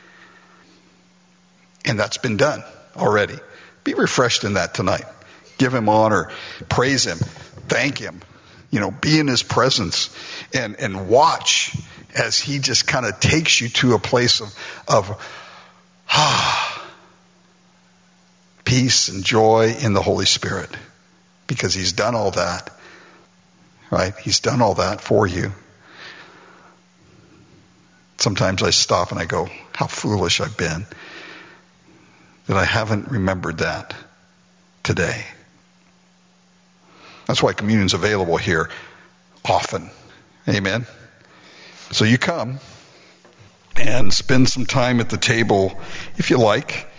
And that's been done already. Be refreshed in that tonight. Give him honor. Praise him. Thank him. Be in his presence and watch as he just kind of takes you to a place of peace and joy in the Holy Spirit. Because he's done all that. Right? He's done all that for you. Sometimes I stop and I go, how foolish I've been that I haven't remembered that today. That's why communion's available here often. Amen. So you come and spend some time at the table if you like.